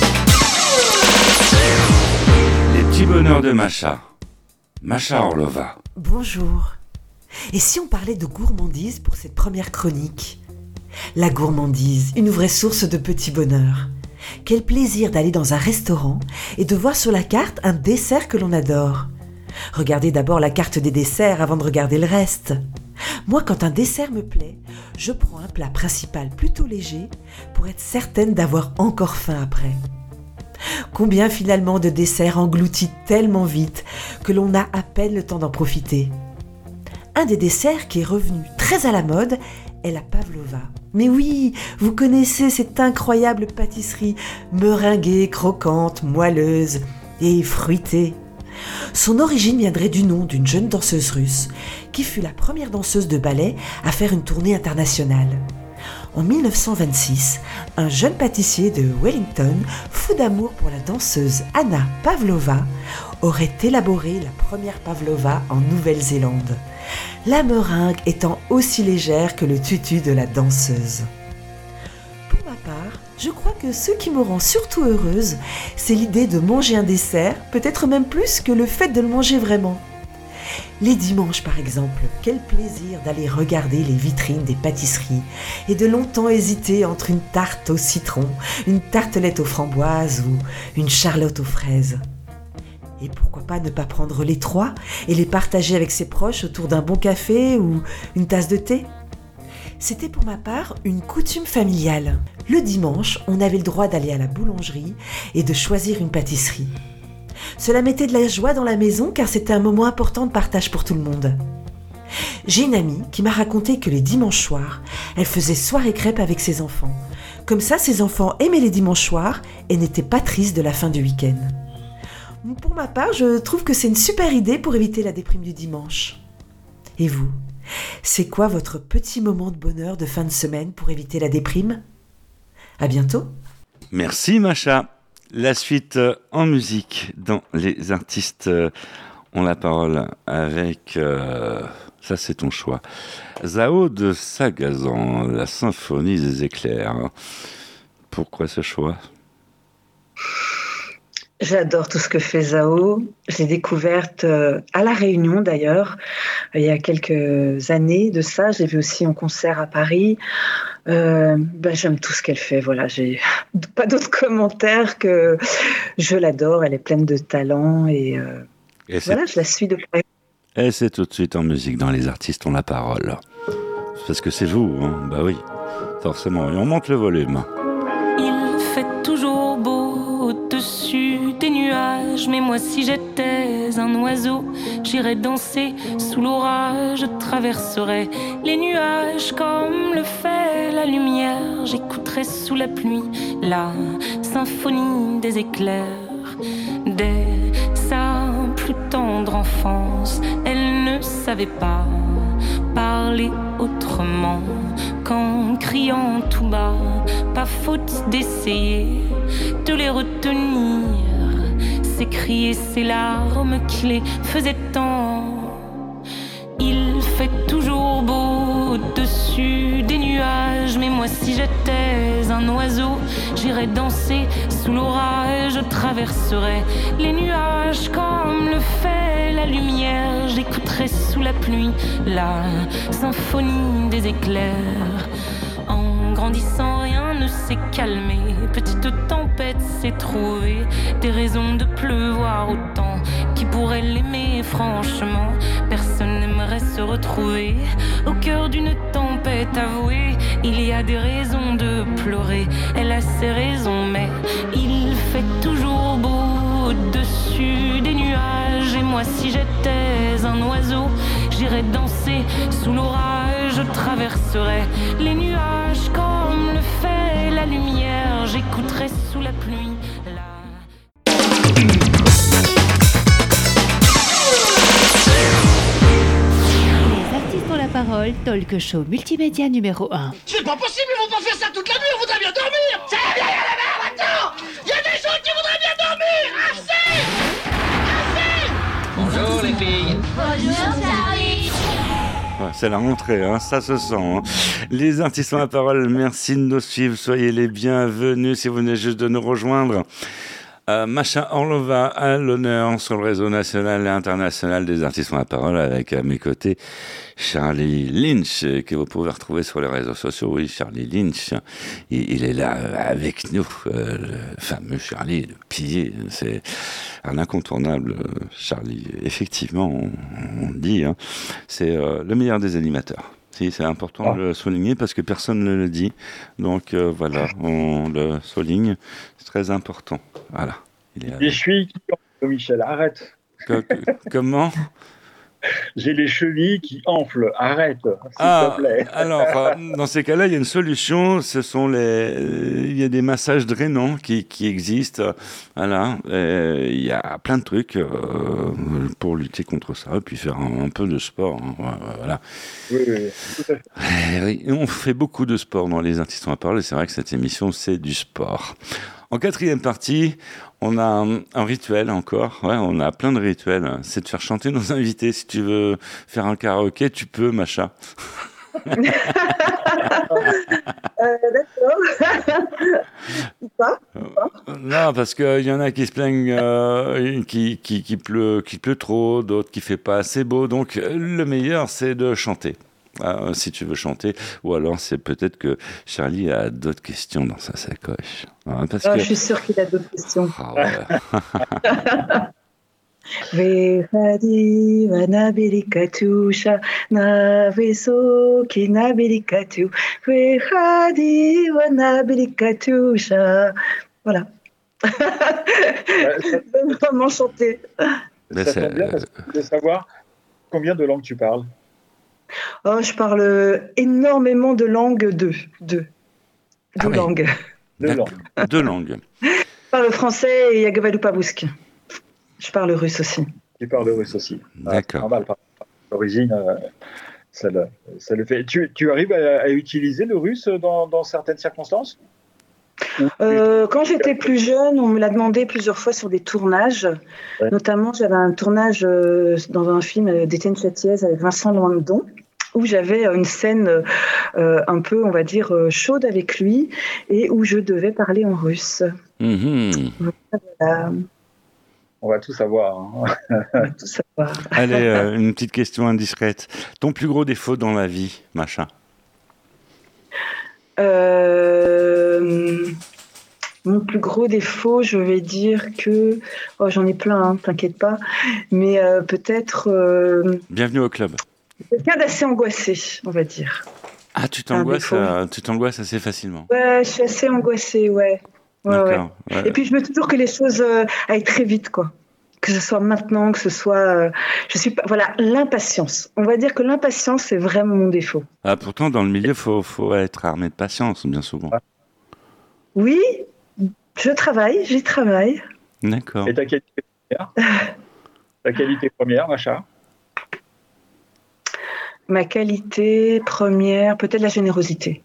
Les petits bonheurs de Macha. Macha Orlova. Bonjour. Et si on parlait de gourmandise pour cette première chronique ? La gourmandise, une vraie source de petits bonheurs. Quel plaisir d'aller dans un restaurant et de voir sur la carte un dessert que l'on adore. Regardez d'abord la carte des desserts avant de regarder le reste. Moi, quand un dessert me plaît, je prends un plat principal plutôt léger pour être certaine d'avoir encore faim après. Combien finalement de desserts engloutis tellement vite que l'on a à peine le temps d'en profiter. Un des desserts qui est revenu très à la mode est la pavlova. Mais oui, vous connaissez cette incroyable pâtisserie meringuée, croquante, moelleuse et fruitée. Son origine viendrait du nom d'une jeune danseuse russe qui fut la première danseuse de ballet à faire une tournée internationale. En 1926, un jeune pâtissier de Wellington, fou d'amour pour la danseuse Anna Pavlova, aurait élaboré la première pavlova en Nouvelle-Zélande, la meringue étant aussi légère que le tutu de la danseuse. Pour ma part, je crois que ce qui me rend surtout heureuse, c'est l'idée de manger un dessert, peut-être même plus que le fait de le manger vraiment. Les dimanches, par exemple, quel plaisir d'aller regarder les vitrines des pâtisseries et de longtemps hésiter entre une tarte au citron, une tartelette aux framboises ou une charlotte aux fraises. Et pourquoi pas ne pas prendre les trois et les partager avec ses proches autour d'un bon café ou une tasse de thé ? C'était pour ma part une coutume familiale. Le dimanche, on avait le droit d'aller à la boulangerie et de choisir une pâtisserie. Cela mettait de la joie dans la maison car c'était un moment important de partage pour tout le monde. J'ai une amie qui m'a raconté que les dimanches soirs, elle faisait soirée crêpes avec ses enfants. Comme ça, ses enfants aimaient les dimanches soirs et n'étaient pas tristes de la fin du week-end. Pour ma part, je trouve que c'est une super idée pour éviter la déprime du dimanche. Et vous, c'est quoi votre petit moment de bonheur de fin de semaine pour éviter la déprime ? À bientôt. Merci Macha. La suite en musique dans Les artistes ont la parole avec, ça c'est ton choix, Zao de Sagazan, la symphonie des éclairs. Pourquoi ce choix ? J'adore tout ce que fait Zao. Je l'ai découverte à La Réunion d'ailleurs, il y a quelques années de ça. Je l'ai vue aussi en concert à Paris. J'aime tout ce qu'elle fait. Voilà, j'ai pas d'autres commentaires que je l'adore. Elle est pleine de talent et voilà, je la suis de près. Et c'est tout de suite en musique dans Les artistes ont la parole. Parce que c'est vous, hein ? Bah oui, forcément. Et on monte le volume. Il fait toujours beau au-dessus des nuages, mais moi si j'étais un oiseau, j'irais danser sous l'orage, je traverserais les nuages comme le fait la lumière, j'écouterais sous la pluie la symphonie des éclairs. Dès sa plus tendre enfance, elle ne savait pas parler autrement qu'en criant tout bas. Pas faute d'essayer de les retenir, ces cris et ces larmes qui les faisaient tant. Il fait toujours beau au-dessus des nuages, mais moi si j'étais un oiseau, j'irais danser sous l'orage, je traverserais les nuages comme le fait la lumière, j'écouterais sous la pluie la symphonie des éclairs. En grandissant, rien ne s'est calmé. Petite tempête s'est trouvée, des raisons de pleuvoir autant. Qui pourrait l'aimer franchement? Personne n'aimerait se retrouver au cœur d'une tempête avouée. Il y a des raisons de pleurer, elle a ses raisons, mais il fait toujours beau de moi si j'étais un oiseau, j'irais danser sous l'orage, je traverserais les nuages comme le fait la lumière, j'écouterais sous la pluie Les artistes ont la parole, talk show multimédia numéro 1. C'est pas possible, ils vont pas faire ça toute la nuit, on voudrait bien dormir. Ça va bien, y'en a marre maintenant. Il y a des gens qui voudraient bien dormir. Assez. Bonjour les filles. Bonjour Charlie. Ouais, c'est la rentrée, hein, ça se sent. Hein. Les artistes ont la parole, merci de nous suivre, soyez les bienvenus si vous venez juste de nous rejoindre. Masha Orlova à l'honneur sur le réseau national et international des artistes ont la parole avec à mes côtés Charlie Lynch que vous pouvez retrouver sur les réseaux sociaux. Oui, Charlie Lynch, il est là avec nous, le fameux Charlie, le pilier, c'est un incontournable Charlie. Effectivement, on le dit, hein, c'est le meilleur des animateurs. Si, c'est important de le souligner parce que personne ne le dit. Donc voilà, on le souligne. C'est très important. Voilà. Les chevilles qui enflent, Michel, arrête. Comment ? J'ai les chevilles qui enflent, arrête, s'il te plaît. Alors, dans ces cas-là, il y a une solution. Il y a des massages drainants qui existent. Voilà. Il y a plein de trucs pour lutter contre ça, puis faire un peu de sport. Hein. Voilà. Oui, tout à fait. Oui, on fait beaucoup de sport dans les artistes ont la parole, et c'est vrai que cette émission, c'est du sport. En quatrième partie, on a un rituel encore. Ouais, on a plein de rituels. C'est de faire chanter nos invités. Si tu veux faire un karaoké, tu peux, Masha. D'accord. Ou pas. Non, parce qu'il y en a qui se plaignent qu'il pleut trop, d'autres qui fait pas assez beau. Donc, le meilleur, c'est de chanter. Si tu veux chanter, ou alors c'est peut-être que Charlie a d'autres questions dans sa sacoche. Parce que... Je suis sûre qu'il a d'autres questions. Ouais. Voilà. Vraiment chanter. Ça tombe bien parce que je veux savoir combien de langues tu parles. Oh, je parle énormément de langues, deux langues. Deux langues. Je parle français et yagavalupavousk. Je parle russe aussi. Tu parles russe aussi. D'accord. Normal, par origine, ça le fait. Tu arrives à utiliser le russe dans certaines circonstances ? Quand j'étais plus jeune, on me l'a demandé plusieurs fois sur des tournages. Ouais. Notamment, j'avais un tournage dans un film d'Étienne Chatiez avec Vincent Landon, où j'avais une scène un peu, on va dire, chaude avec lui, et où je devais parler en russe. Mmh. Voilà. On va tout savoir. Hein. On va tout savoir. Allez, une petite question indiscrète. Ton plus gros défaut dans la vie, Masha ? Mon plus gros défaut, je vais dire que... Oh, j'en ai plein, hein, t'inquiète pas. Mais peut-être... Bienvenue au club. Quelqu'un d'assez angoissé, on va dire. Ah, tu t'angoisses assez facilement. Ouais, je suis assez angoissée, ouais. Ouais. Et puis, je me dis toujours que les choses aillent très vite, quoi. Que ce soit maintenant, que ce soit... Voilà, l'impatience. On va dire que l'impatience, c'est vraiment mon défaut. Ah, pourtant, dans le milieu, faut être armé de patience, bien souvent. Oui, j'y travaille. D'accord. Et ta qualité première Ta qualité première, Masha ? Ma qualité première, peut-être la générosité.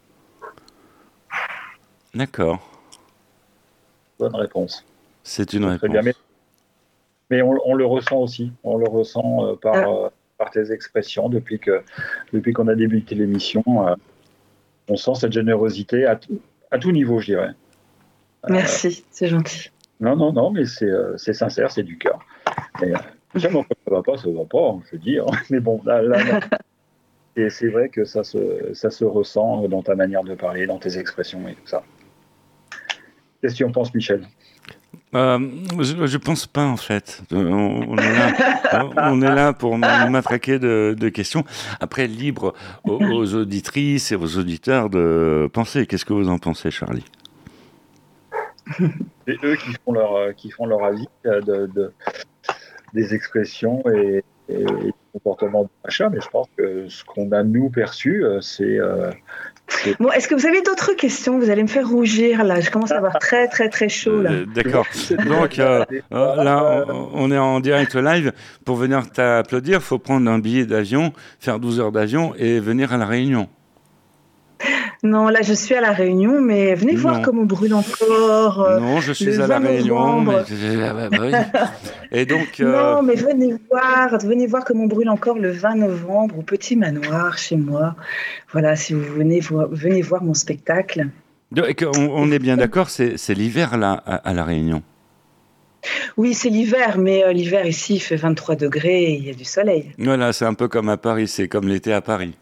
D'accord. Bonne réponse. C'est une réponse. Très bien, mais on le ressent aussi. On le ressent par tes expressions depuis qu'on a débuté l'émission. On sent cette générosité à tout niveau, je dirais. Merci, c'est gentil. Non, mais c'est sincère, c'est du cœur. Mais ça va pas, je veux dire. Mais bon, là et c'est vrai que ça se ressent dans ta manière de parler, dans tes expressions et tout ça. Qu'est-ce que tu en penses, Michel ? Je pense pas, en fait. On est là pour m'attraquer de questions. Après, libre aux auditrices et aux auditeurs de penser. Qu'est-ce que vous en pensez, Charlie ? C'est eux qui font leur avis des expressions et du comportement de Macha, mais je pense que ce qu'on a nous perçu, c'est Bon, est-ce que vous avez d'autres questions? Vous allez me faire rougir là. Je commence à avoir très très très chaud là. D'accord. Donc là, on est en direct live. Pour venir t'applaudir, il faut prendre un billet d'avion, faire 12 heures d'avion et venir à La Réunion. Non, là je suis à La Réunion, mais venez voir comme on brûle encore. Non, je suis à La Réunion. Mais... oui. Et donc. Non, mais venez voir comme on brûle encore le 20 novembre au Petit Manoir chez moi. Voilà, si vous venez voir mon spectacle. On est bien d'accord, c'est l'hiver là à La Réunion. Oui, c'est l'hiver, mais l'hiver ici il fait 23 degrés et il y a du soleil. Voilà, c'est un peu comme à Paris, c'est comme l'été à Paris.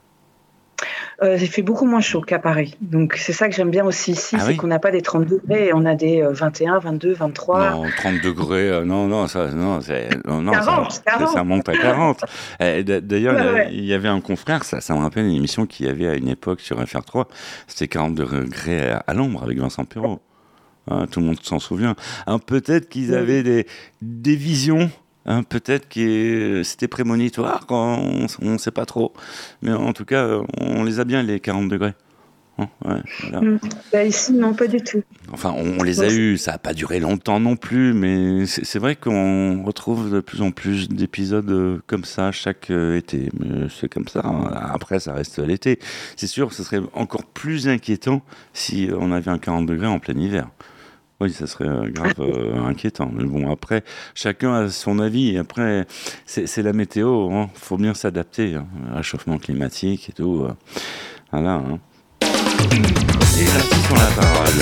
Il fait beaucoup moins chaud qu'à Paris. Donc, c'est ça que j'aime bien aussi ici, c'est qu'on n'a pas des 30 degrés, on a des 21, 22, 23. Non, 30 degrés, non, ça monte à 40. D'ailleurs, il y avait un confrère, ça me rappelle une émission qu'il y avait à une époque sur FR3, c'était 40 degrés à l'ombre avec Vincent Perrault. Tout le monde s'en souvient. Alors, peut-être qu'ils avaient des visions. Peut-être que c'était prémonitoire, on ne sait pas trop. Mais en tout cas, on les a bien, les 40 degrés. Voilà. Ici, non, pas du tout. Enfin, on les a eus, ça n'a pas duré longtemps non plus, mais c'est vrai qu'on retrouve de plus en plus d'épisodes comme ça chaque été. Mais c'est comme ça, après ça reste l'été. C'est sûr, ce serait encore plus inquiétant si on avait un 40 degrés en plein hiver. Oui, ça serait grave inquiétant. Mais bon, après, chacun a son avis. Et après, c'est la météo. Faut bien s'adapter. Réchauffement climatique et tout. Voilà. Les artistes ont la parole.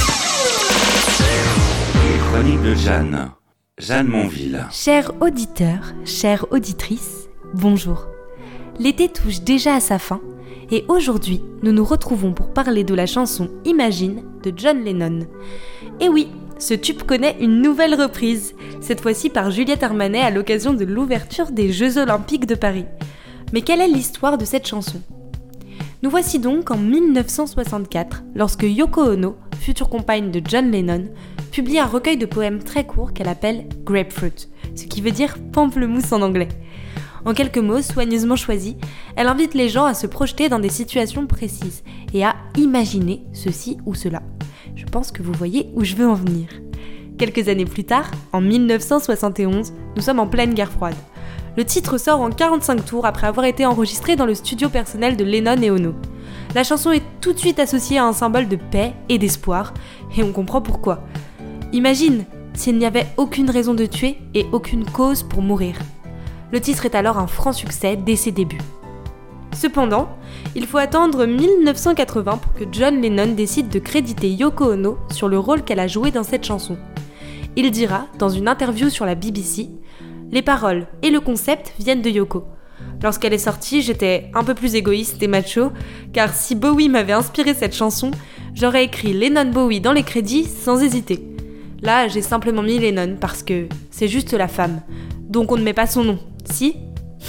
Les chroniques de Jeanne. Jeanne Monville. Chers auditeurs, chères auditrices, bonjour. L'été touche déjà à sa fin. Et aujourd'hui, nous nous retrouvons pour parler de la chanson Imagine de John Lennon. Et oui, ce tube connaît une nouvelle reprise, cette fois-ci par Juliette Armanet à l'occasion de l'ouverture des Jeux Olympiques de Paris. Mais quelle est l'histoire de cette chanson ? Nous voici donc en 1964, lorsque Yoko Ono, future compagne de John Lennon, publie un recueil de poèmes très court qu'elle appelle Grapefruit, ce qui veut dire pamplemousse en anglais. En quelques mots soigneusement choisis, elle invite les gens à se projeter dans des situations précises et à imaginer ceci ou cela. Je pense que vous voyez où je veux en venir. Quelques années plus tard, en 1971, nous sommes en pleine guerre froide. Le titre sort en 45 tours après avoir été enregistré dans le studio personnel de Lennon et Ono. La chanson est tout de suite associée à un symbole de paix et d'espoir, et on comprend pourquoi. Imagine s'il n'y avait aucune raison de tuer et aucune cause pour mourir. Le titre est alors un franc succès dès ses débuts. Cependant, il faut attendre 1980 pour que John Lennon décide de créditer Yoko Ono sur le rôle qu'elle a joué dans cette chanson. Il dira, dans une interview sur la BBC, « Les paroles et le concept viennent de Yoko. Lorsqu'elle est sortie, j'étais un peu plus égoïste et macho, car si Bowie m'avait inspiré cette chanson, j'aurais écrit Lennon Bowie dans les crédits sans hésiter. Là, j'ai simplement mis Lennon parce que c'est juste la femme, donc on ne met pas son nom. Si ?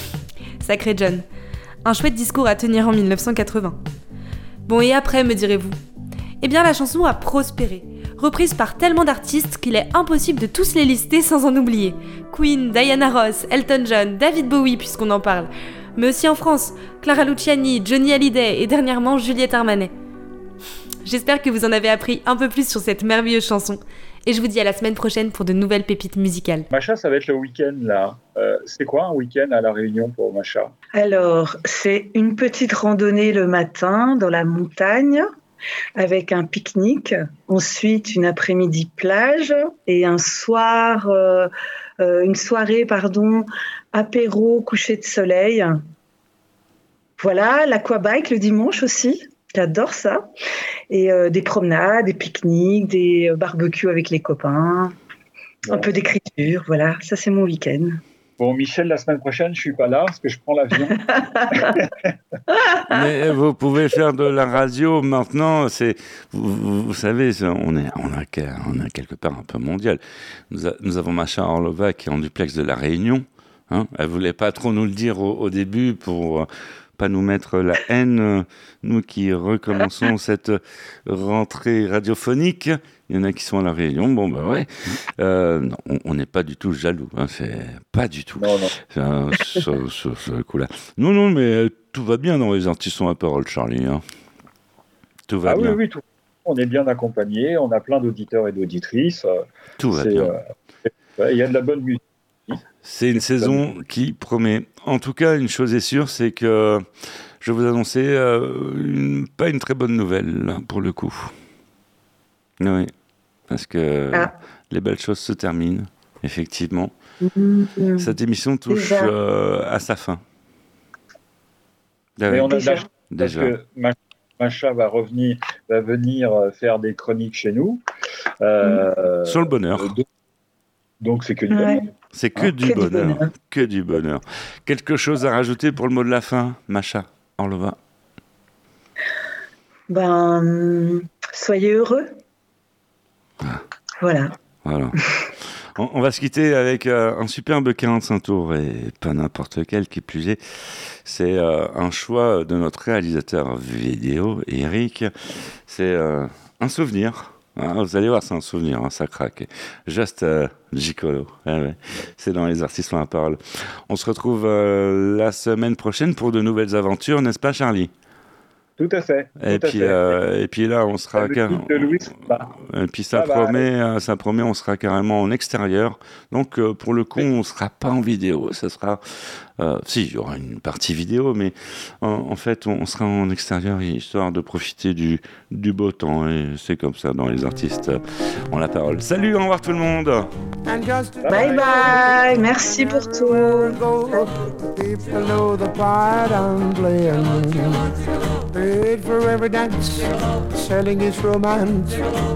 Sacré John. Un chouette discours à tenir en 1980. Bon, et après, me direz-vous ? Eh bien, la chanson a prospéré, reprise par tellement d'artistes qu'il est impossible de tous les lister sans en oublier. Queen, Diana Ross, Elton John, David Bowie, puisqu'on en parle. Mais aussi en France, Clara Luciani, Johnny Hallyday et dernièrement Juliette Armanet. J'espère que vous en avez appris un peu plus sur cette merveilleuse chanson. Et je vous dis à la semaine prochaine pour de nouvelles pépites musicales. Macha, ça va être le week-end là. C'est quoi un week-end à La Réunion pour Macha ? Alors, c'est une petite randonnée le matin dans la montagne avec un pique-nique. Ensuite, une après-midi plage et un soir, une soirée, apéro, coucher de soleil. Voilà, l'aquabike le dimanche aussi. J'adore ça. Et des promenades, des pique-niques, des barbecues avec les copains, un peu d'écriture, voilà. Ça, c'est mon week-end. Bon, Michel, la semaine prochaine, je suis pas là parce que je prends l'avion. Mais vous pouvez faire de la radio maintenant. Vous savez, on a quelque part un peu mondial. Nous avons Macha Orlova qui est en duplex de La Réunion. Elle voulait pas trop nous le dire au début pour pas nous mettre la haine, nous qui recommençons cette rentrée radiophonique. Il y en a qui sont à la Réunion, bon bah ouais. Non, on n'est pas du tout jaloux, hein, c'est pas du tout. Non. Ce coup-là. Non, mais tout va bien dans les artistes à parole, Charlie. Hein. Tout va bien. Oui, tout. On est bien accompagnés, on a plein d'auditeurs et d'auditrices. Tout va bien. Il y a de la bonne musique. C'est une saison qui promet. En tout cas, une chose est sûre, c'est que je vais vous annoncer pas une très bonne nouvelle, là, pour le coup. Oui, parce que les belles choses se terminent, effectivement. Cette émission touche à sa fin. Mais on a déjà. Parce que Macha va venir faire des chroniques chez nous. Sur le bonheur. Donc c'est que du bonheur. C'est que du bonheur. Que du bonheur. Quelque chose à rajouter pour le mot de la fin, Macha Orlova? Soyez heureux. Voilà. On va se quitter avec un superbe 45 tours, et pas n'importe lequel qui plus est. C'est un choix de notre réalisateur vidéo, Eric. C'est un souvenir. Vous allez voir, c'est un souvenir, ça craque. Just gicolo. Ouais. C'est dans Les Artistes ont la parole. On se retrouve la semaine prochaine pour de nouvelles aventures, n'est-ce pas, Charlie? Tout à fait. Et puis là, on sera et puis ça promet, on sera carrément en extérieur. Donc pour le coup, on sera pas en vidéo. Ça sera, si, il y aura une partie vidéo, mais en fait, on sera en extérieur histoire de profiter du beau temps. Et c'est comme ça dans Les Artistes ont la parole. Salut, au revoir tout le monde. Bye bye. Merci pour tout. Paid for every dance, selling its romance.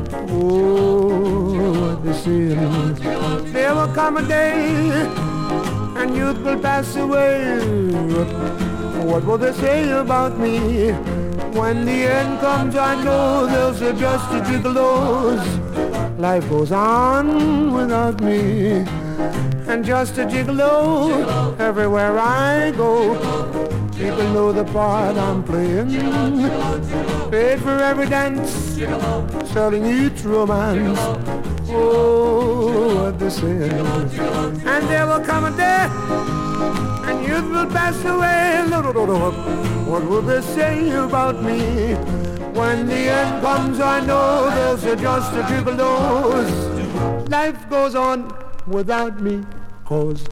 Oh, what the sin. There will come a day, and youth will pass away. What will they say about me? When the end comes, I know they'll say just a gigolo's. Life goes on without me, and just a gigolo everywhere I go. People know the part I'm playing. Paid for every dance, selling each romance. Oh, what they say. And there will come a day, and youth will pass away. What will they say about me? When the end comes, I know they'll say just a gigolo's. Life goes on without me, 'cause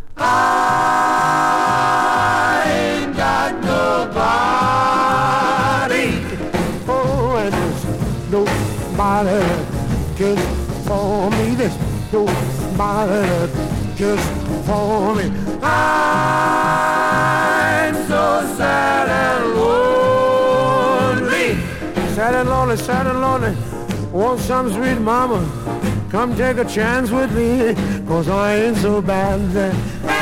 I ain't got nobody. Oh, and there's nobody that cares for me. There's nobody that cares for me. I'm so sad and lonely. Sad and lonely, sad and lonely. Want some sweet mama, come take a chance with me, 'cause I ain't so bad.